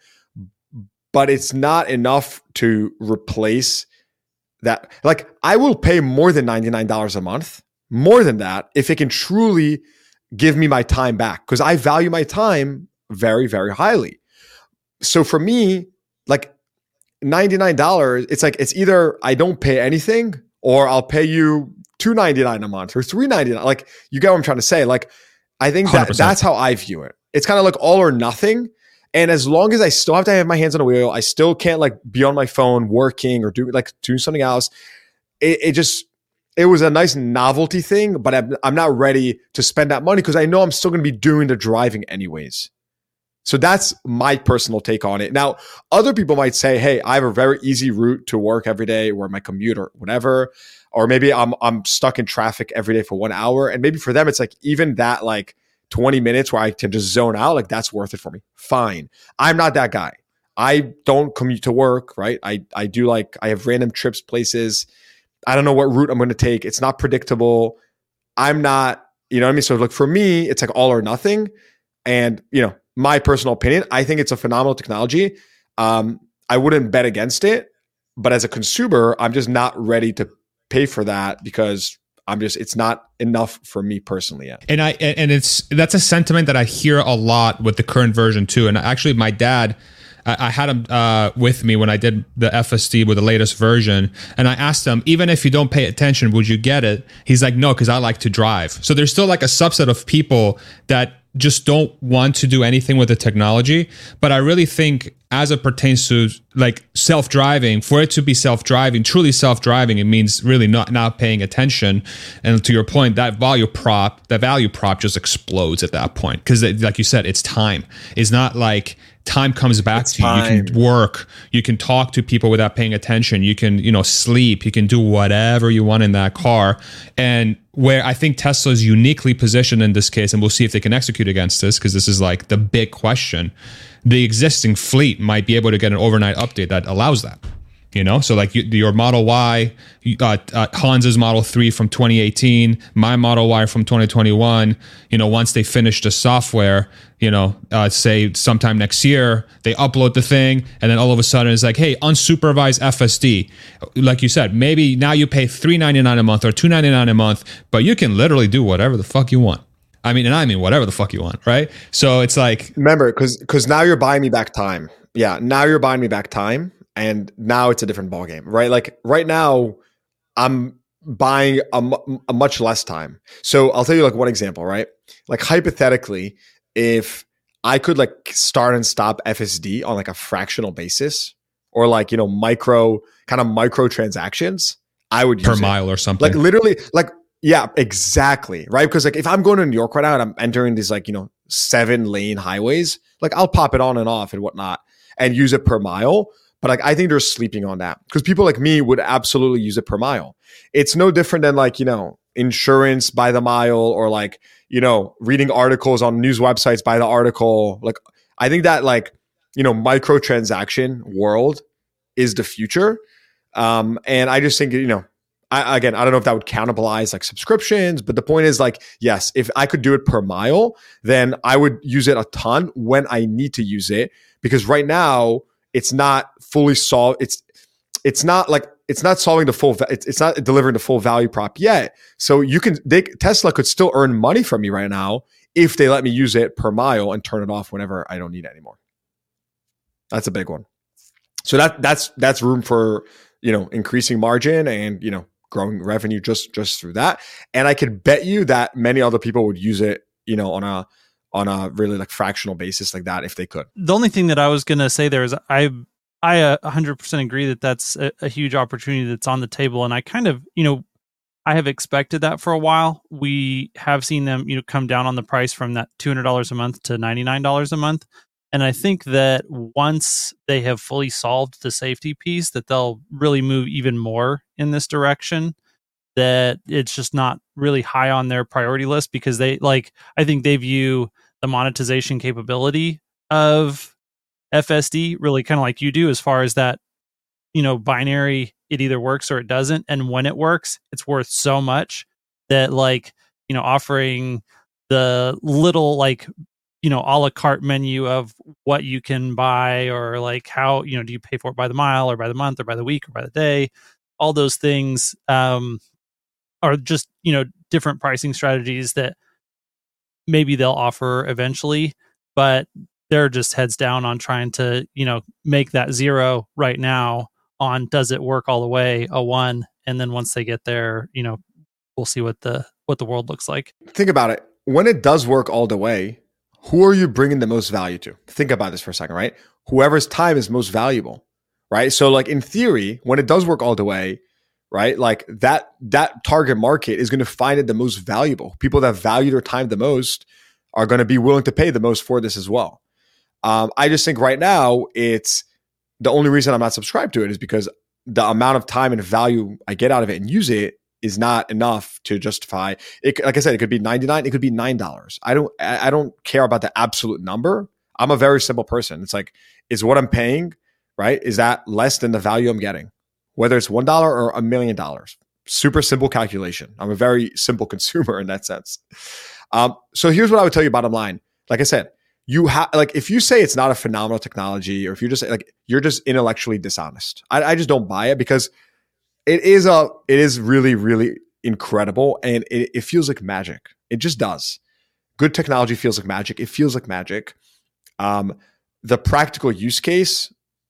but it's not enough to replace that. Like I will pay more than ninety-nine dollars a month, more than that, if it can truly give me my time back, because I value my time very, very highly. So for me, like ninety-nine dollars, it's like, it's either I don't pay anything or I'll pay you two ninety-nine a month or three ninety-nine. Like you get what I'm trying to say? Like, I think that one hundred percent. That's how I view it. It's kind of like all or nothing. And as long as I still have to have my hands on the wheel, I still can't like be on my phone working or do like do something else. It, it just, it was a nice novelty thing, but I'm, I'm not ready to spend that money because I know I'm still going to be doing the driving anyways. So that's my personal take on it. Now, other people might say, hey, I have a very easy route to work every day or my commute or whatever. Or maybe I'm I'm stuck in traffic every day for one hour. And maybe for them, it's like even that like twenty minutes where I can just zone out, like that's worth it for me. Fine. I'm not that guy. I don't commute to work, right? I, I do like, I have random trips, places. I don't know what route I'm going to take. It's not predictable. I'm not, you know what I mean? So like for me, it's like all or nothing. And, you know, my personal opinion, I think it's a phenomenal technology. Um, I wouldn't bet against it, but as a consumer, I'm just not ready to pay for that because I'm just, it's not enough for me personally yet. And I, and it's, that's a sentiment that I hear a lot with the current version too. And actually my dad, I, I had him uh, with me when I did the F S D with the latest version. And I asked him, even if you don't pay attention, would you get it? He's like, no, because I like to drive. So there's still like a subset of people that just don't want to do anything with the technology. But I really think as it pertains to like self-driving, for it to be self-driving, truly self-driving, it means really not, not paying attention. And to your point, that value prop, that value prop just explodes at that point. Because like you said, it's time. It's not like time comes back it's to you. Time. You can work, you can talk to people without paying attention. You can, you know, sleep, you can do whatever you want in that car. And where I think Tesla is uniquely positioned in this case, and we'll see if they can execute against this, because this is like the big question. The existing fleet might be able to get an overnight update that allows that. You know, so like you, your Model Y, uh, uh, Hans's Model three from twenty eighteen, my Model Y from twenty twenty-one, you know, once they finish the software, you know, uh, say sometime next year, they upload the thing, and then all of a sudden it's like, hey, unsupervised F S D. Like you said, maybe now you pay three ninety-nine a month or two ninety-nine a month, but you can literally do whatever the fuck you want. I mean, and I mean whatever the fuck you want, right? So it's like... Remember, because because now you're buying me back time. Yeah, now you're buying me back time. And now it's a different ballgame, right? Like right now, I'm buying a, m- a much less time. So I'll tell you like one example, right? Like hypothetically, if I could like start and stop F S D on like a fractional basis, or like, you know, micro kind of micro transactions, I would use per mile or something. Like literally, like yeah, exactly, right? Because like if I'm going to New York right now and I'm entering these like, you know, seven lane highways, like I'll pop it on and off and whatnot and use it per mile. But like, I think they're sleeping on that because people like me would absolutely use it per mile. It's no different than like, you know, insurance by the mile, or like, you know, reading articles on news websites by the article. Like, I think that like, you know, microtransaction world is the future. Um, and I just think, you know, I, again, I don't know if that would cannibalize like subscriptions, but the point is like, yes, if I could do it per mile, then I would use it a ton when I need to use it, because right now, it's not fully solved. It's it's not like it's not solving the full. It's, it's not delivering the full value prop yet. So you can they Tesla could still earn money from me right now if they let me use it per mile and turn it off whenever I don't need it anymore. That's a big one. So that that's that's room for, you know, increasing margin and, you know, growing revenue just just through that. And I could bet you that many other people would use it, you know, on a on a really like fractional basis like that if they could. The only thing that I was going to say there is I I uh, one hundred percent agree that that's a, a huge opportunity that's on the table. And I kind of, you know, I have expected that for a while. We have seen them, you know, come down on the price from that two hundred dollars a month to ninety-nine dollars a month. And I think that once they have fully solved the safety piece, that they'll really move even more in this direction. That it's just not really high on their priority list because they like, I think they view the monetization capability of F S D, really kind of like you do, as far as that, you know, binary, it either works or it doesn't. And when it works, it's worth so much that, like, you know, offering the little, like, you know, a la carte menu of what you can buy, or like how, you know, do you pay for it by the mile or by the month or by the week or by the day? All those things um, are just, you know, different pricing strategies that maybe they'll offer eventually, but they're just heads down on trying to, you know, make that zero right now on does it work all the way, a one. And then once they get there, you know, we'll see what the, what the world looks like. Think about it. When it does work all the way, who are you bringing the most value to? Think about this for a second, right? Whoever's time is most valuable, right? So like in theory, when it does work all the way, right? Like that, that target market is going to find it the most valuable. People that value their time the most are going to be willing to pay the most for this as well. Um, I just think right now it's the only reason I'm not subscribed to it is because the amount of time and value I get out of it and use it is not enough to justify it. Like I said, it could be ninety-nine, it could be nine dollars. I don't, I don't care about the absolute number. I'm a very simple person. It's like, is what I'm paying, right? Is that less than the value I'm getting? Whether it's one dollar or a million dollars. Super simple calculation. I'm a very simple consumer in that sense. Um, so here's what I would tell you bottom line. Like I said, you have, like, if you say it's not a phenomenal technology, or if you just like, you're just intellectually dishonest. I, I just don't buy it, because it is a, it is really, really incredible. And it, it feels like magic. It just does. Good technology feels like magic. It feels like magic. Um, the practical use case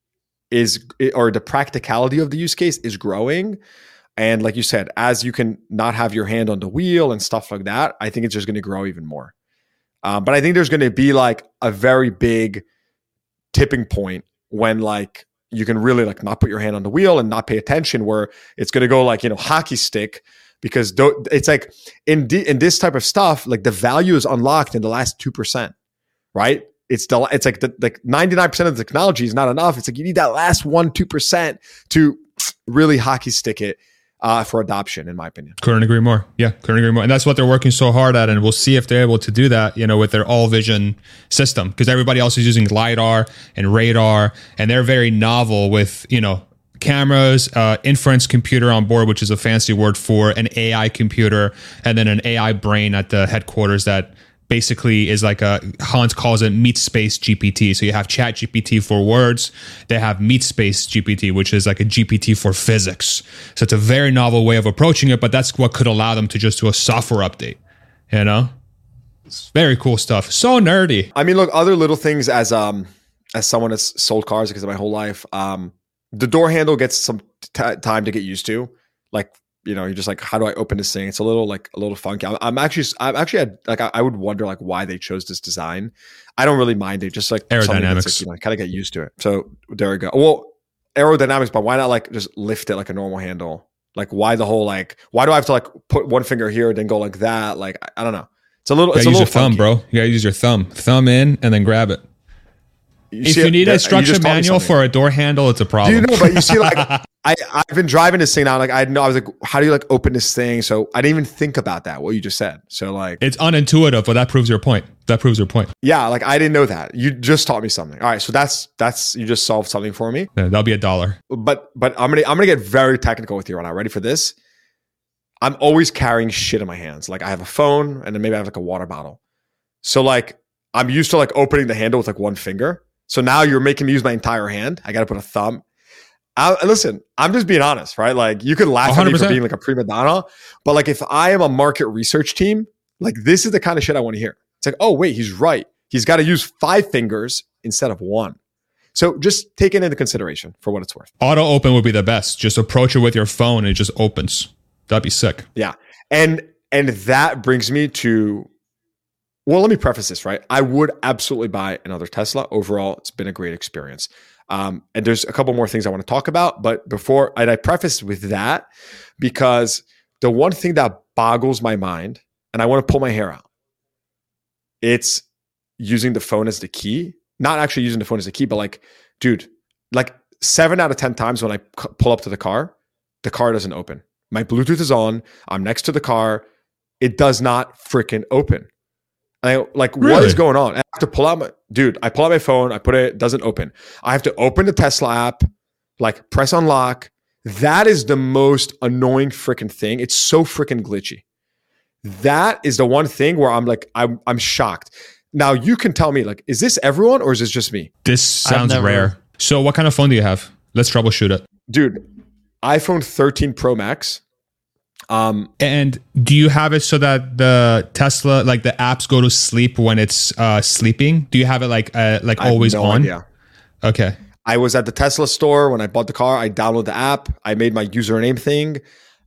is, or the practicality of the use case is growing. And like you said, as you can not have your hand on the wheel and stuff like that, I think it's just going to grow even more. Um, but I think there's going to be like a very big tipping point when like you can really like not put your hand on the wheel and not pay attention, where it's going to go like, you know, hockey stick, because it's like in, di- in this type of stuff, like the value is unlocked in the last two percent, right? It's the, it's like the, like ninety-nine percent of the technology is not enough. It's like you need that last one, two percent to really hockey stick it uh, for adoption, in my opinion. Couldn't agree more. Yeah, couldn't agree more. And that's what they're working so hard at. And we'll see if they're able to do that, you know, with their all vision system, because everybody else is using LiDAR and radar, and they're very novel with, you know, cameras, uh, inference computer on board, which is a fancy word for an A I computer, and then an A I brain at the headquarters that basically is like a, Hans calls it meat space G P T. So you have Chat G P T for words. They have meat space G P T, which is like a G P T for physics. So it's a very novel way of approaching it, but that's what could allow them to just do a software update, you know? It's very cool stuff. So nerdy. I mean, look, other little things as, um, as someone that's sold cars because of my whole life, um, the door handle gets some t- time to get used to. Like, you know, you're just like, how do I open this thing? It's a little like a little funky. I'm, I'm actually, I'm actually had, like, I, I would wonder like why they chose this design. I don't really mind it. Just like aerodynamics, like, you know, kind of get used to it. So there we go. Well, aerodynamics, but why not like just lift it like a normal handle? Like why the whole, like, why do I have to like put one finger here and then go like that? Like, I, I don't know. It's a little, you it's a use little your thumb, funky. bro. You gotta use your thumb, thumb in and then grab it. You if you it, need that, a instruction manual for a door handle, it's a problem. Do you know? But you see, like I, I've been driving this thing now. Like I know, I was like, how do you like open this thing? So I didn't even think about that. What you just said. So like, it's unintuitive, but that proves your point. That proves your point. Yeah, like I didn't know that. You just taught me something. All right, so that's that's you just solved something for me. Yeah, that'll be a dollar. But but I'm gonna I'm gonna get very technical with you right now. Ready for this? I'm always carrying shit in my hands. Like I have a phone, and then maybe I have like a water bottle. So like I'm used to like opening the handle with like one finger. So now you're making me use my entire hand. I got to put a thumb. I, listen, I'm just being honest, right? Like you could laugh one hundred percent at me for being like a prima donna, but like if I am a market research team, like this is the kind of shit I want to hear. It's like, oh wait, he's right. He's got to use five fingers instead of one. So just take it into consideration for what it's worth. Auto open would be the best. Just approach it with your phone and it just opens. That'd be sick. Yeah. And and that brings me to, well, let me preface this, right? I would absolutely buy another Tesla. Overall, it's been a great experience. Um, and there's a couple more things I want to talk about. But before, and I preface with that because the one thing that boggles my mind, and I want to pull my hair out, it's using the phone as the key. Not actually using the phone as the key, but like, dude, like seven out of ten times when I c- pull up to the car, the car doesn't open. My Bluetooth is on. I'm next to the car. It does not freaking open. I like, Really? what is going on? I have to pull out my dude. I pull out my phone. I put it. It doesn't open. I have to open the Tesla app, like press unlock. That is the most annoying freaking thing. It's so freaking glitchy. That is the one thing where I'm like, I'm I'm shocked. Now you can tell me, like, is this everyone or is this just me? This sounds never- rare. So what kind of phone do you have? Let's troubleshoot it. Dude, iPhone thirteen Pro Max. Um, And do you have it so that the Tesla, like the apps go to sleep when it's uh, sleeping? Do you have it like uh, like I have always no on? idea. Okay. I was at the Tesla store when I bought the car. I downloaded the app. I made my username thing,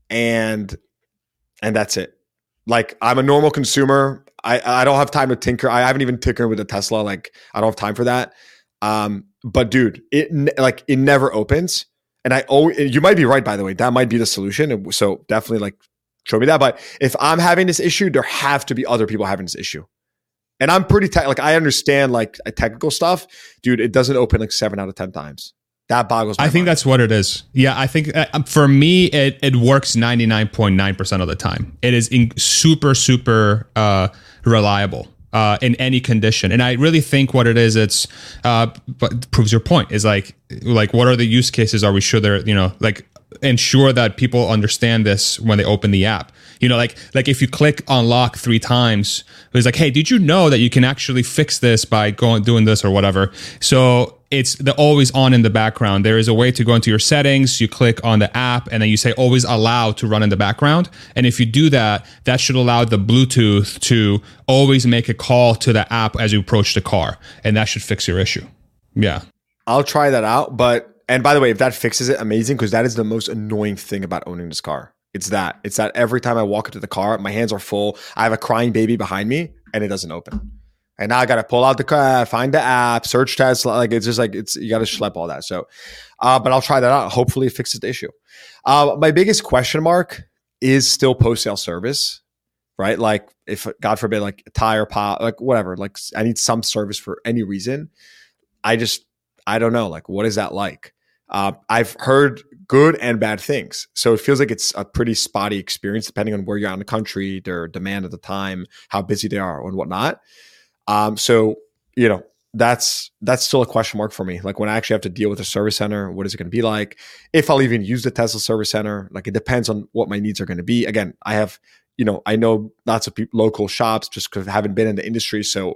and and that's it. Like, I'm a normal consumer. I I don't have time to tinker. I haven't even tinkered with the Tesla. Like, I don't have time for that. Um, but dude, it ne- like it never opens. And I oh, you might be right, by the way. That might be the solution. So definitely like show me that. But if I'm having this issue, there have to be other people having this issue. And I'm pretty te- like I understand like technical stuff, dude. It doesn't open like seven out of ten times. That boggles my I think mind. that's what it is. Yeah, I think uh, for me, it it works ninety-nine point nine percent of the time. It is in super, super uh, reliable uh, in any condition. And I really think what it is, it's, uh, but proves your point, is like, like what are the use cases? Are we sure they're, you know, like ensure that people understand this when they open the app? You know, like like if you click unlock three times, it's like, hey, did you know that you can actually fix this by going doing this or whatever? So it's the always on in the background. There is a way to go into your settings. You click on the app and then you say always allow to run in the background. And if you do that, that should allow the Bluetooth to always make a call to the app as you approach the car. And that should fix your issue. Yeah. I'll try that out. But and by the way, if that fixes it, amazing, because that is the most annoying thing about owning this car. It's that. It's that every time I walk into the car, my hands are full. I have a crying baby behind me and it doesn't open. And now I got to pull out the car, find the app, search Tesla. Like it's just like, it's, you got to schlep all that. So, uh, but I'll try that out. Hopefully it fixes the issue. Uh, my biggest question mark is still post-sale service, right? Like if, God forbid, like a tire pop, like whatever, like I need some service for any reason. I just, I don't know. Like, what is that like? Uh, I've heard good and bad things. So it feels like it's a pretty spotty experience depending on where you're in the country, their demand at the time, how busy they are and whatnot. Um, so, you know, that's, that's still a question mark for me. Like when I actually have to deal with a service center, what is it going to be like? If I'll even use the Tesla service center, like it depends on what my needs are going to be. Again, I have, you know, I know lots of people, local shops just because I haven't been in the industry. So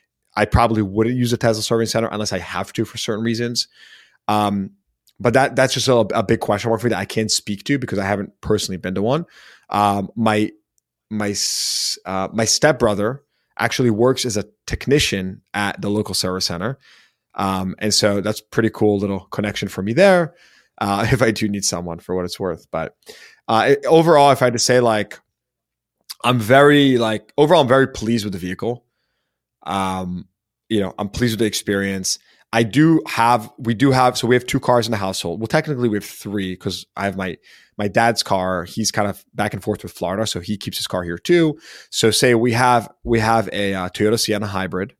I probably wouldn't use a Tesla service center unless I have to for certain reasons. Um, But that that's just a, a big question mark for me that I can't speak to because I haven't personally been to one. Um, my my uh, my stepbrother actually works as a technician at the local service center, um, and so that's pretty cool little connection for me there. Uh, if I do need someone for what it's worth, but uh, it, overall, if I had to say, like, I'm very like overall, I'm very pleased with the vehicle. Um, you know, I'm pleased with the experience. I do have, we do have, so we have two cars in the household. Well, technically we have three because I have my, my dad's car. He's kind of back and forth with Florida. So he keeps his car here too. So say we have, we have a uh, Toyota Sienna hybrid.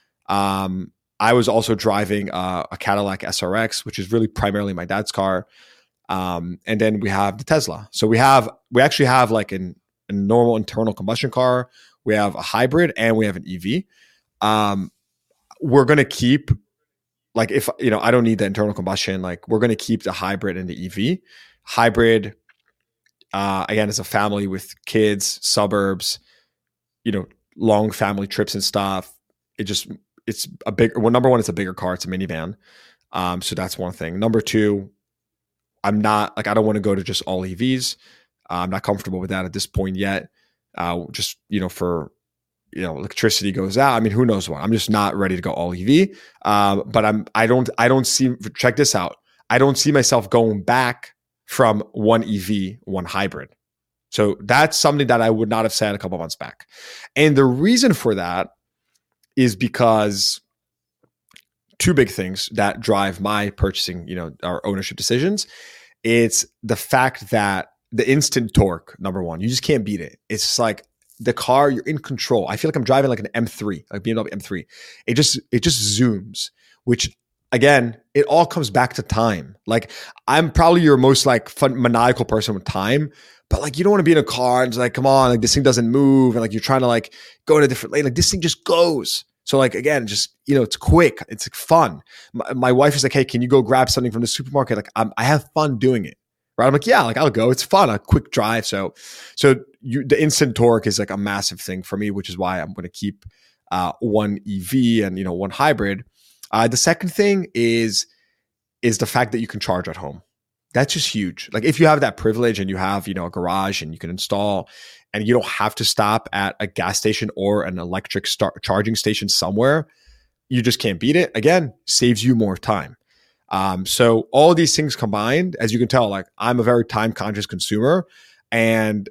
Um, I was also driving uh, a Cadillac S R X, which is really primarily my dad's car. Um, and then we have the Tesla. So we have, we actually have like an, a normal internal combustion car. We have a hybrid and we have an E V. Um, we're going to keep, like if, you know, I don't need the internal combustion, like we're going to keep the hybrid and the E V. Hybrid, uh, again, as a family with kids, suburbs, you know, long family trips and stuff. It just, it's a big, well, number one, it's a bigger car. It's a minivan. Um, so that's one thing. Number two, I'm not like, I don't want to go to just all E Vs. Uh, I'm not comfortable with that at this point yet. Uh, just, you know, for, you know, electricity goes out. I mean, who knows what? I'm just not ready to go all E V. Um, but I'm, I don't, I don't see, check this out. I don't see myself going back from one E V, one hybrid. So that's something that I would not have said a couple months back. And the reason for that is because two big things that drive my purchasing, you know, our ownership decisions. It's the fact that the instant torque, number one, you just can't beat it. It's just like, the car, you're in control. I feel like I'm driving like an M three, like B M W M three. It just, it just zooms, which again, it all comes back to time. Like I'm probably your most like fun, maniacal person with time, but like you don't want to be in a car and it's like, come on, like this thing doesn't move, and like you're trying to like go in a different lane. Like this thing just goes. So like again, just you know, it's quick, it's like fun. My, my wife is like, hey, can you go grab something from the supermarket? Like I'm, I have fun doing it. Right? I'm like, yeah, like I'll go. It's fun, a quick drive. So, so you, the instant torque is like a massive thing for me, which is why I'm going to keep uh, one E V and you know one hybrid. Uh, the second thing is is the fact that you can charge at home. That's just huge. Like if you have that privilege and you have you know a garage and you can install, and you don't have to stop at a gas station or an electric start charging station somewhere, you just can't beat it. Again, saves you more time. Um, so all these things combined, as you can tell, like I'm a very time conscious consumer, and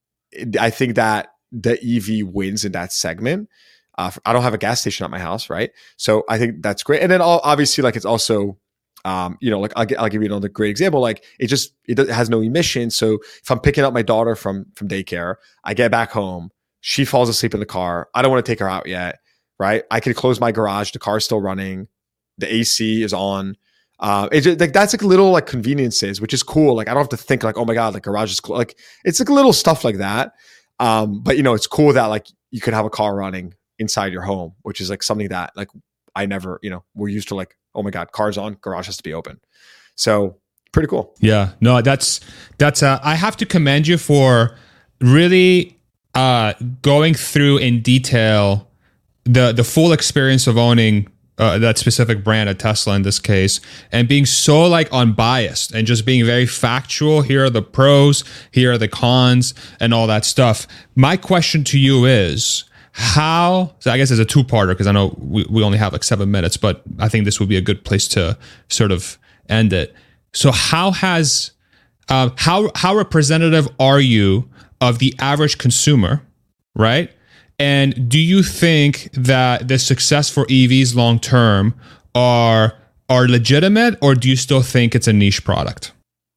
I think that the E V wins in that segment. Uh, I don't have a gas station at my house, right? So I think that's great. And then all, obviously, like it's also, um, you know, like I'll, I'll give you another great example. Like it just it, does, it has no emissions. So if I'm picking up my daughter from from daycare, I get back home, she falls asleep in the car. I don't want to take her out yet, right? I can close my garage. The car's still running. The A C is on. Uh, it's just, like that's like little like conveniences, which is cool. Like I don't have to think like, oh my god, like garage is cool. Like it's like little stuff like that. Um, but you know, it's cool that like you can have a car running inside your home, which is like something that like I never, you know, we're used to like, oh my god, car's on, garage has to be open. So pretty cool. Yeah, no, that's that's. Uh, I have to commend you for really uh, going through in detail the the full experience of owning. Uh, that specific brand, a Tesla in this case, and being so like unbiased and just being very factual. Here are the pros, here are the cons, and all that stuff. My question to you is how, so I guess it's a two-parter because I know we, we only have like seven minutes, but I think this would be a good place to sort of end it. So how has, uh, how how representative are you of the average consumer, right? And do you think that the success for E Vs long term are are legitimate, or do you still think it's a niche product?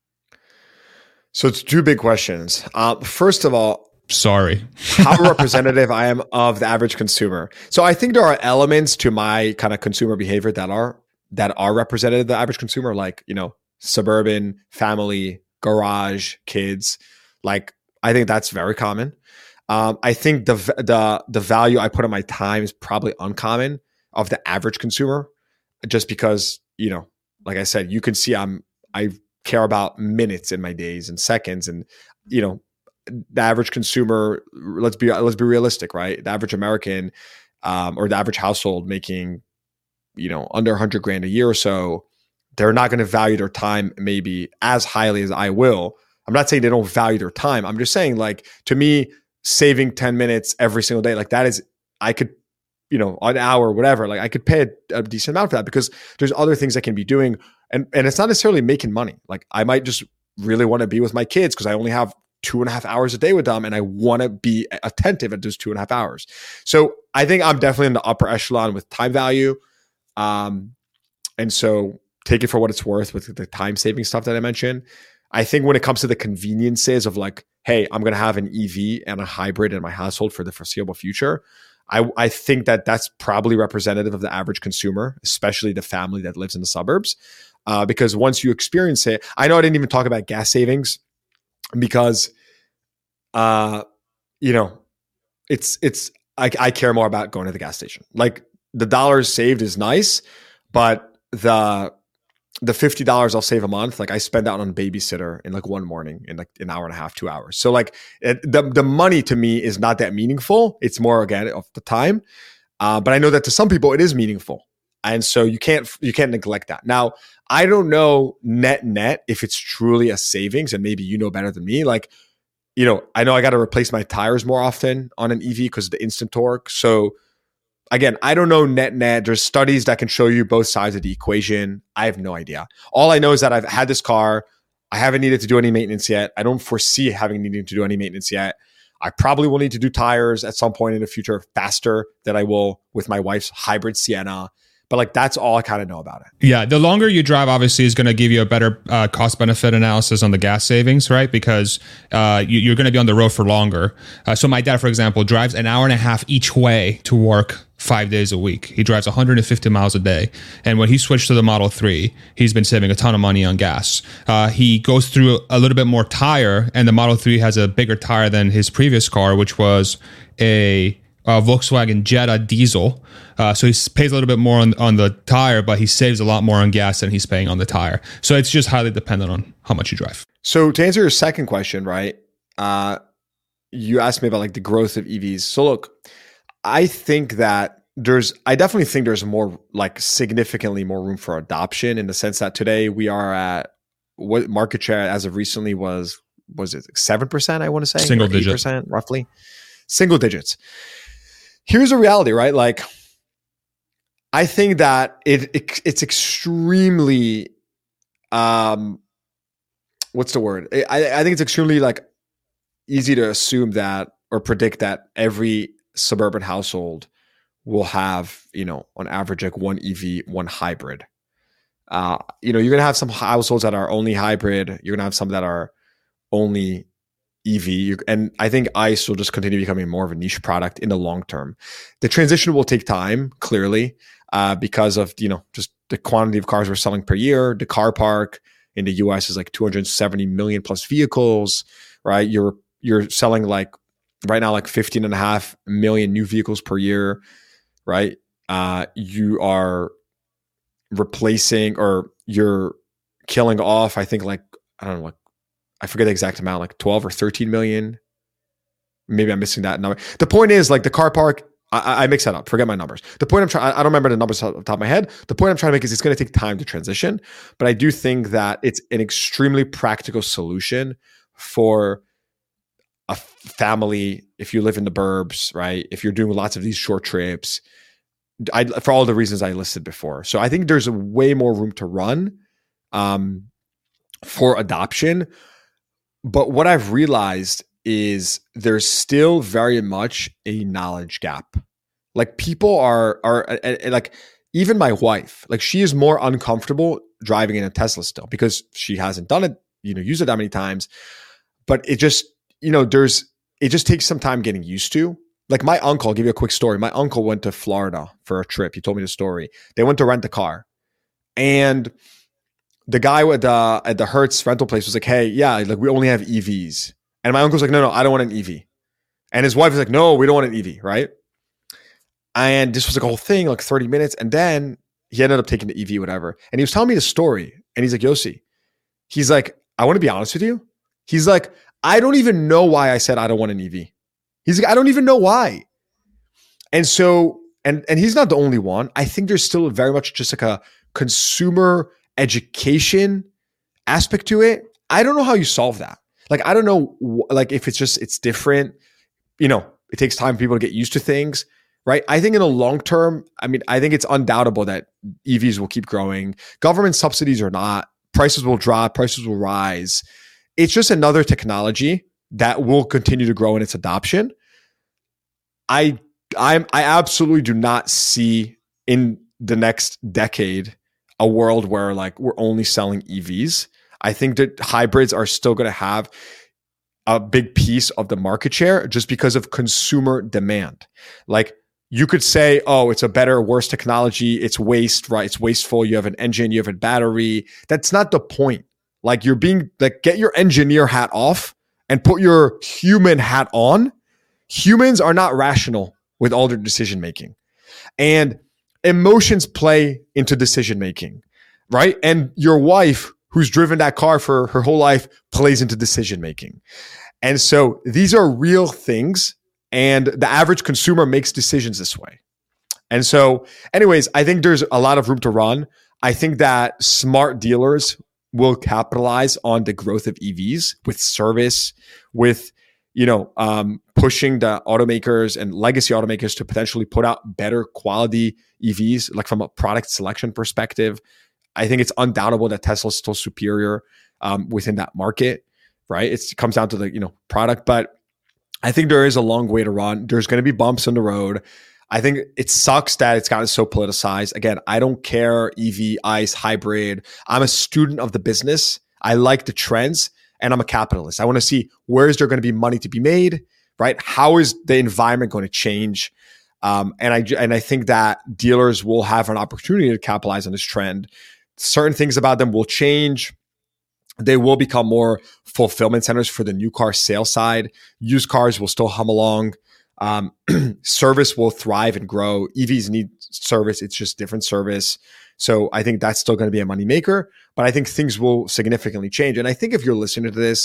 So it's two big questions. Uh, first of all, sorry, how representative I am of the average consumer. So I think there are elements to my kind of consumer behavior that are that are representative of the average consumer, like you know, suburban, family, garage, kids. Like I think that's very common. Um, I think the the the value I put on my time is probably uncommon of the average consumer, just because you know, like I said, you can see I'm I care about minutes in my days and seconds, and you know, the average consumer. Let's be let's be realistic, right? The average American um, or the average household making you know under a hundred grand a year or so, they're not going to value their time maybe as highly as I will. I'm not saying they don't value their time. I'm just saying, like to me, saving ten minutes every single day, like that is, I could, you know, an hour, whatever, like I could pay a, a decent amount for that because there's other things I can be doing. And, and it's not necessarily making money. Like I might just really want to be with my kids because I only have two and a half hours a day with them and I want to be attentive at those two and a half hours. So I think I'm definitely in the upper echelon with time value. Um, and so take it for what it's worth with the time saving stuff that I mentioned. I think when it comes to the conveniences of like, hey, I'm going to have an E V and a hybrid in my household for the foreseeable future, I, I think that that's probably representative of the average consumer, especially the family that lives in the suburbs. Uh, because once you experience it, I know I didn't even talk about gas savings because, uh, you know, it's, it's, I, I care more about going to the gas station. Like the dollars saved is nice, but the, the fifty dollars I'll save a month, like I spend out on a babysitter in like one morning in like an hour and a half, two hours. So like it, the, the money to me is not that meaningful. It's more again of the time. Uh, but I know that to some people it is meaningful. And so you can't, you can't neglect that. Now, I don't know net net if it's truly a savings, and maybe you know better than me. Like, you know, I know I got to replace my tires more often on an E V because of the instant torque. So again, I don't know net net. There's studies that can show you both sides of the equation. I have no idea. All I know is that I've had this car. I haven't needed to do any maintenance yet. I don't foresee having needing to do any maintenance yet. I probably will need to do tires at some point in the future faster than I will with my wife's hybrid Sienna. But like, that's all I kind of know about it. Yeah, the longer you drive, obviously, is going to give you a better uh, cost benefit analysis on the gas savings, right? Because uh, you, you're going to be on the road for longer. Uh, so my dad, for example, drives an hour and a half each way to work five days a week. He drives one hundred fifty miles a day. And when he switched to the Model three, he's been saving a ton of money on gas. Uh, he goes through a little bit more tire, and the Model three has a bigger tire than his previous car, which was a Uh, Volkswagen Jetta diesel. Uh, so he pays a little bit more on, on the tire, but he saves a lot more on gas than he's paying on the tire. So it's just highly dependent on how much you drive. So to answer your second question, right? Uh, you asked me about like the growth of E Vs. So look, I think that there's, I definitely think there's more, like significantly more room for adoption in the sense that today we are at what market share as of recently was, was it seven percent? I want to say single digit percent roughly, single digits. Here's the reality, right? Like, I think that it, it it's extremely, um, what's the word? I, I think it's extremely like easy to assume that or predict that every suburban household will have, you know, on average, like one E V, one hybrid. Uh, you know, you're gonna have some households that are only hybrid. You're gonna have some that are only E V, and I think ICE will just continue becoming more of a niche product in the long term. The transition will take time, clearly, uh, because of, you know, just the quantity of cars we're selling per year. The car park in the U S is like two hundred seventy million plus vehicles, right? You're you're selling like right now like fifteen and a half million new vehicles per year, right? Uh, you are replacing or you're killing off, I think like, I don't know, like I forget the exact amount, like twelve or thirteen million. Maybe I'm missing that number. The point is like the car park, I, I mix that up. Forget my numbers. The point I'm trying, I don't remember the numbers off the top of my head. The point I'm trying to make is it's going to take time to transition, but I do think that it's an extremely practical solution for a family. If you live in the burbs, right? If you're doing lots of these short trips, I, for all the reasons I listed before. So I think there's a way more room to run um, for adoption. But what I've realized is there's still very much a knowledge gap. Like people are, are, are, are like, even my wife, like she is more uncomfortable driving in a Tesla still because she hasn't done it, you know, used it that many times. But it just, you know, there's, it just takes some time getting used to. Like my uncle, I'll give you a quick story. My uncle went to Florida for a trip. He told me the story. They went to rent a car, and the guy with the at the Hertz rental place was like, "Hey, yeah, like we only have E Vs." And my uncle's like, "No, no, I don't want an E V." And his wife was like, "No, we don't want an E V, right?" And this was like a whole thing, like thirty minutes. And then he ended up taking the E V, whatever. And he was telling me the story. And he's like, Yossi, he's like, I want to be honest with you. He's like, I don't even know why I said I don't want an E V. He's like, I don't even know why. And so, and and he's not the only one. I think there's still very much just like a consumer education aspect to it. I don't know how you solve that. Like, I don't know, like if it's just, it's different, you know, it takes time for people to get used to things, right? I think in the long term, I mean, I think it's undoubtable that E Vs will keep growing. Government subsidies or not, prices will drop, prices will rise. It's just another technology that will continue to grow in its adoption. I, I'm, I absolutely do not see in the next decade a world where like we're only selling E Vs. I think that hybrids are still going to have a big piece of the market share just because of consumer demand. Like you could say, oh, it's a better, worse technology. It's waste, right? It's wasteful. You have an engine, you have a battery. That's not the point. Like you're being like, get your engineer hat off and put your human hat on. Humans are not rational with all their decision making, and emotions play into decision making, right? And your wife, who's driven that car for her whole life, plays into decision making. And so these are real things, and the average consumer makes decisions this way. And so anyways, I think there's a lot of room to run. I think that smart dealers will capitalize on the growth of E Vs with service, with, you know, um, pushing the automakers and legacy automakers to potentially put out better quality E Vs, like from a product selection perspective. I think it's undoubtable that Tesla is still superior um, within that market, right? It's, it comes down to the, you know, product, but I think there is a long way to run. There's going to be bumps on the road. I think it sucks that it's gotten so politicized. Again, I don't care E V, ICE, hybrid. I'm a student of the business. I like the trends, and I'm a capitalist. I want to see where is there going to be money to be made, right? How is the environment going to change? Um, and I and I think that dealers will have an opportunity to capitalize on this trend. Certain things about them will change. They will become more fulfillment centers for the new car sales side. Used cars will still hum along. Um, service will thrive and grow. E Vs need service. It's just different service. So I think that's still going to be a moneymaker, but I think things will significantly change. And I think if you're listening to this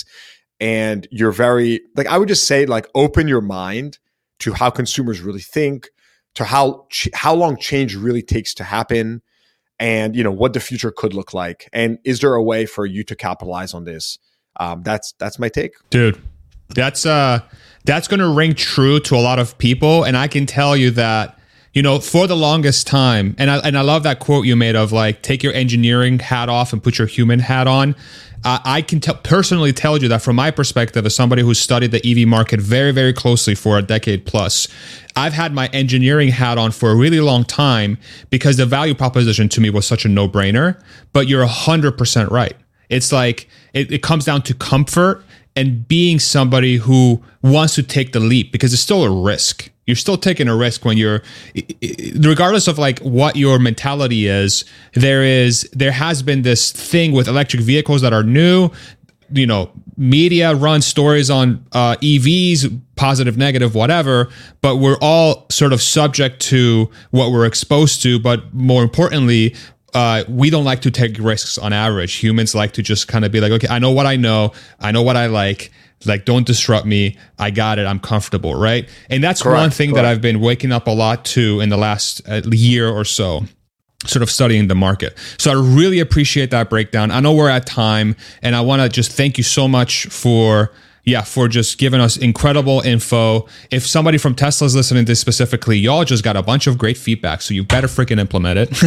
and you're very, like, I would just say, like, open your mind to how consumers really think, to how, ch- how long change really takes to happen, and, you know, what the future could look like. And is there a way for you to capitalize on this? Um, that's, that's my take. Dude, that's, uh, that's going to ring true to a lot of people. And I can tell you that, you know, for the longest time, and I, and I love that quote you made of, like, take your engineering hat off and put your human hat on. Uh, I can t- personally tell you that from my perspective, as somebody who's studied the E V market very, very closely for a decade plus, I've had my engineering hat on for a really long time because the value proposition to me was such a no-brainer. But you're one hundred percent right. It's like, it, it comes down to comfort and being somebody who wants to take the leap, because it's still a risk. You're still taking a risk when you're, regardless of like what your mentality is, there is, there has been this thing with electric vehicles that are new. You know, media runs stories on uh, E Vs, positive, negative, whatever, but we're all sort of subject to what we're exposed to. But more importantly, Uh, we don't like to take risks on average. Humans like to just kind of be like, okay, I know what I know. I know what I like. Like, don't disrupt me. I got it. I'm comfortable, right? And that's correct, one thing correct. that I've been waking up a lot to in the last uh, year or so, sort of studying the market. So I really appreciate that breakdown. I know we're at time, and I want to just thank you so much for... Yeah, for just giving us incredible info. If somebody from Tesla is listening to this specifically, y'all just got a bunch of great feedback, so you better freaking implement it.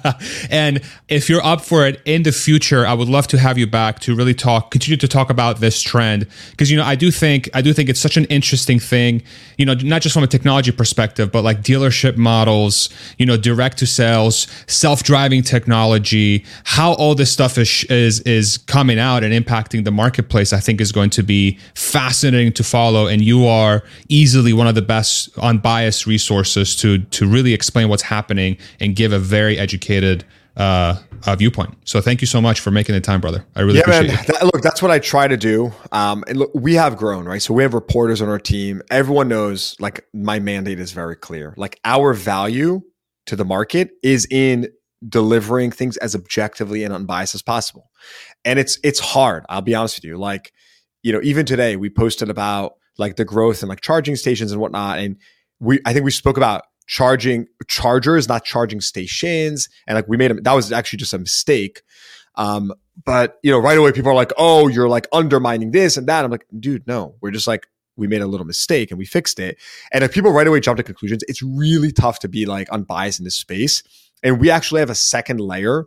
And if you're up for it in the future, I would love to have you back to really talk, continue to talk about this trend, because, you know, I do think I do think it's such an interesting thing. You know, not just from a technology perspective, but like dealership models, you know, direct to sales, self-driving technology, how all this stuff is is is coming out and impacting the marketplace. I think is going to be fascinating to follow, and you are easily one of the best unbiased resources to to really explain what's happening and give a very educated uh, uh, viewpoint. So thank you so much for making the time, brother. I really yeah, appreciate man. it. That, look, that's what I try to do. Um, and look, we have grown, right? So we have reporters on our team. Everyone knows, like, my mandate is very clear. Like, our value to the market is in delivering things as objectively and unbiased as possible. And it's it's hard. I'll be honest with you. Like, you know, even today we posted about like the growth in like charging stations and whatnot. And we, I think we spoke about charging chargers, not charging stations. And like we made them, that was actually just a mistake. Um, but you know, right away people are like, oh, you're like undermining this and that. I'm like, dude, no, we're just like, we made a little mistake and we fixed it. And if people right away jump to conclusions, it's really tough to be like unbiased in this space. And we actually have a second layer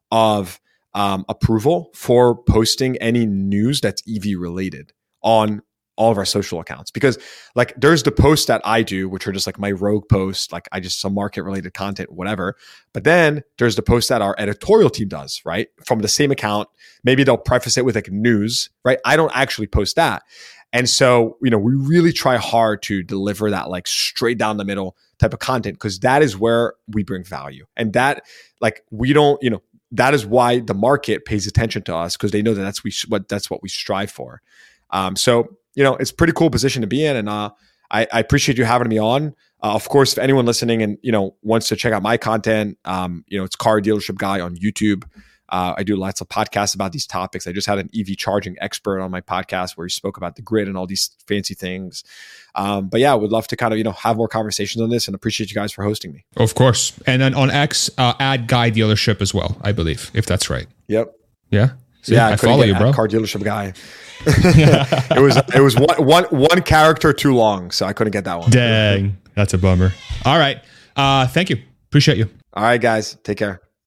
of Um, approval for posting any news that's E V related on all of our social accounts. Because like there's the posts that I do, which are just like my rogue posts, like I just some market related content, whatever. But then there's the posts that our editorial team does, right? From the same account. Maybe they'll preface it with like news, right? I don't actually post that. And so, you know, we really try hard to deliver that like straight down the middle type of content, because that is where we bring value. And that like, we don't, you know, that is why the market pays attention to us, because they know that that's we what that's what we strive for. Um, so you know, it's a pretty cool position to be in, and uh, I, I appreciate you having me on. Uh, of course, if anyone listening and you know wants to check out my content, um, you know, it's Car Dealership Guy on YouTube. Uh, I do lots of podcasts about these topics. I just had an E V charging expert on my podcast where he spoke about the grid and all these fancy things. Um, but yeah, I would love to kind of, you know, have more conversations on this, and appreciate you guys for hosting me. Of course. And then on X, uh, add Guy Dealership as well, I believe, if that's right. Yep. Yeah. See, yeah. I, I follow you, bro. Car Dealership Guy. it was, it was one, one, one character too long, so I couldn't get that one. Dang. That's a bummer. All right. Uh, thank you. Appreciate you. All right, guys. Take care.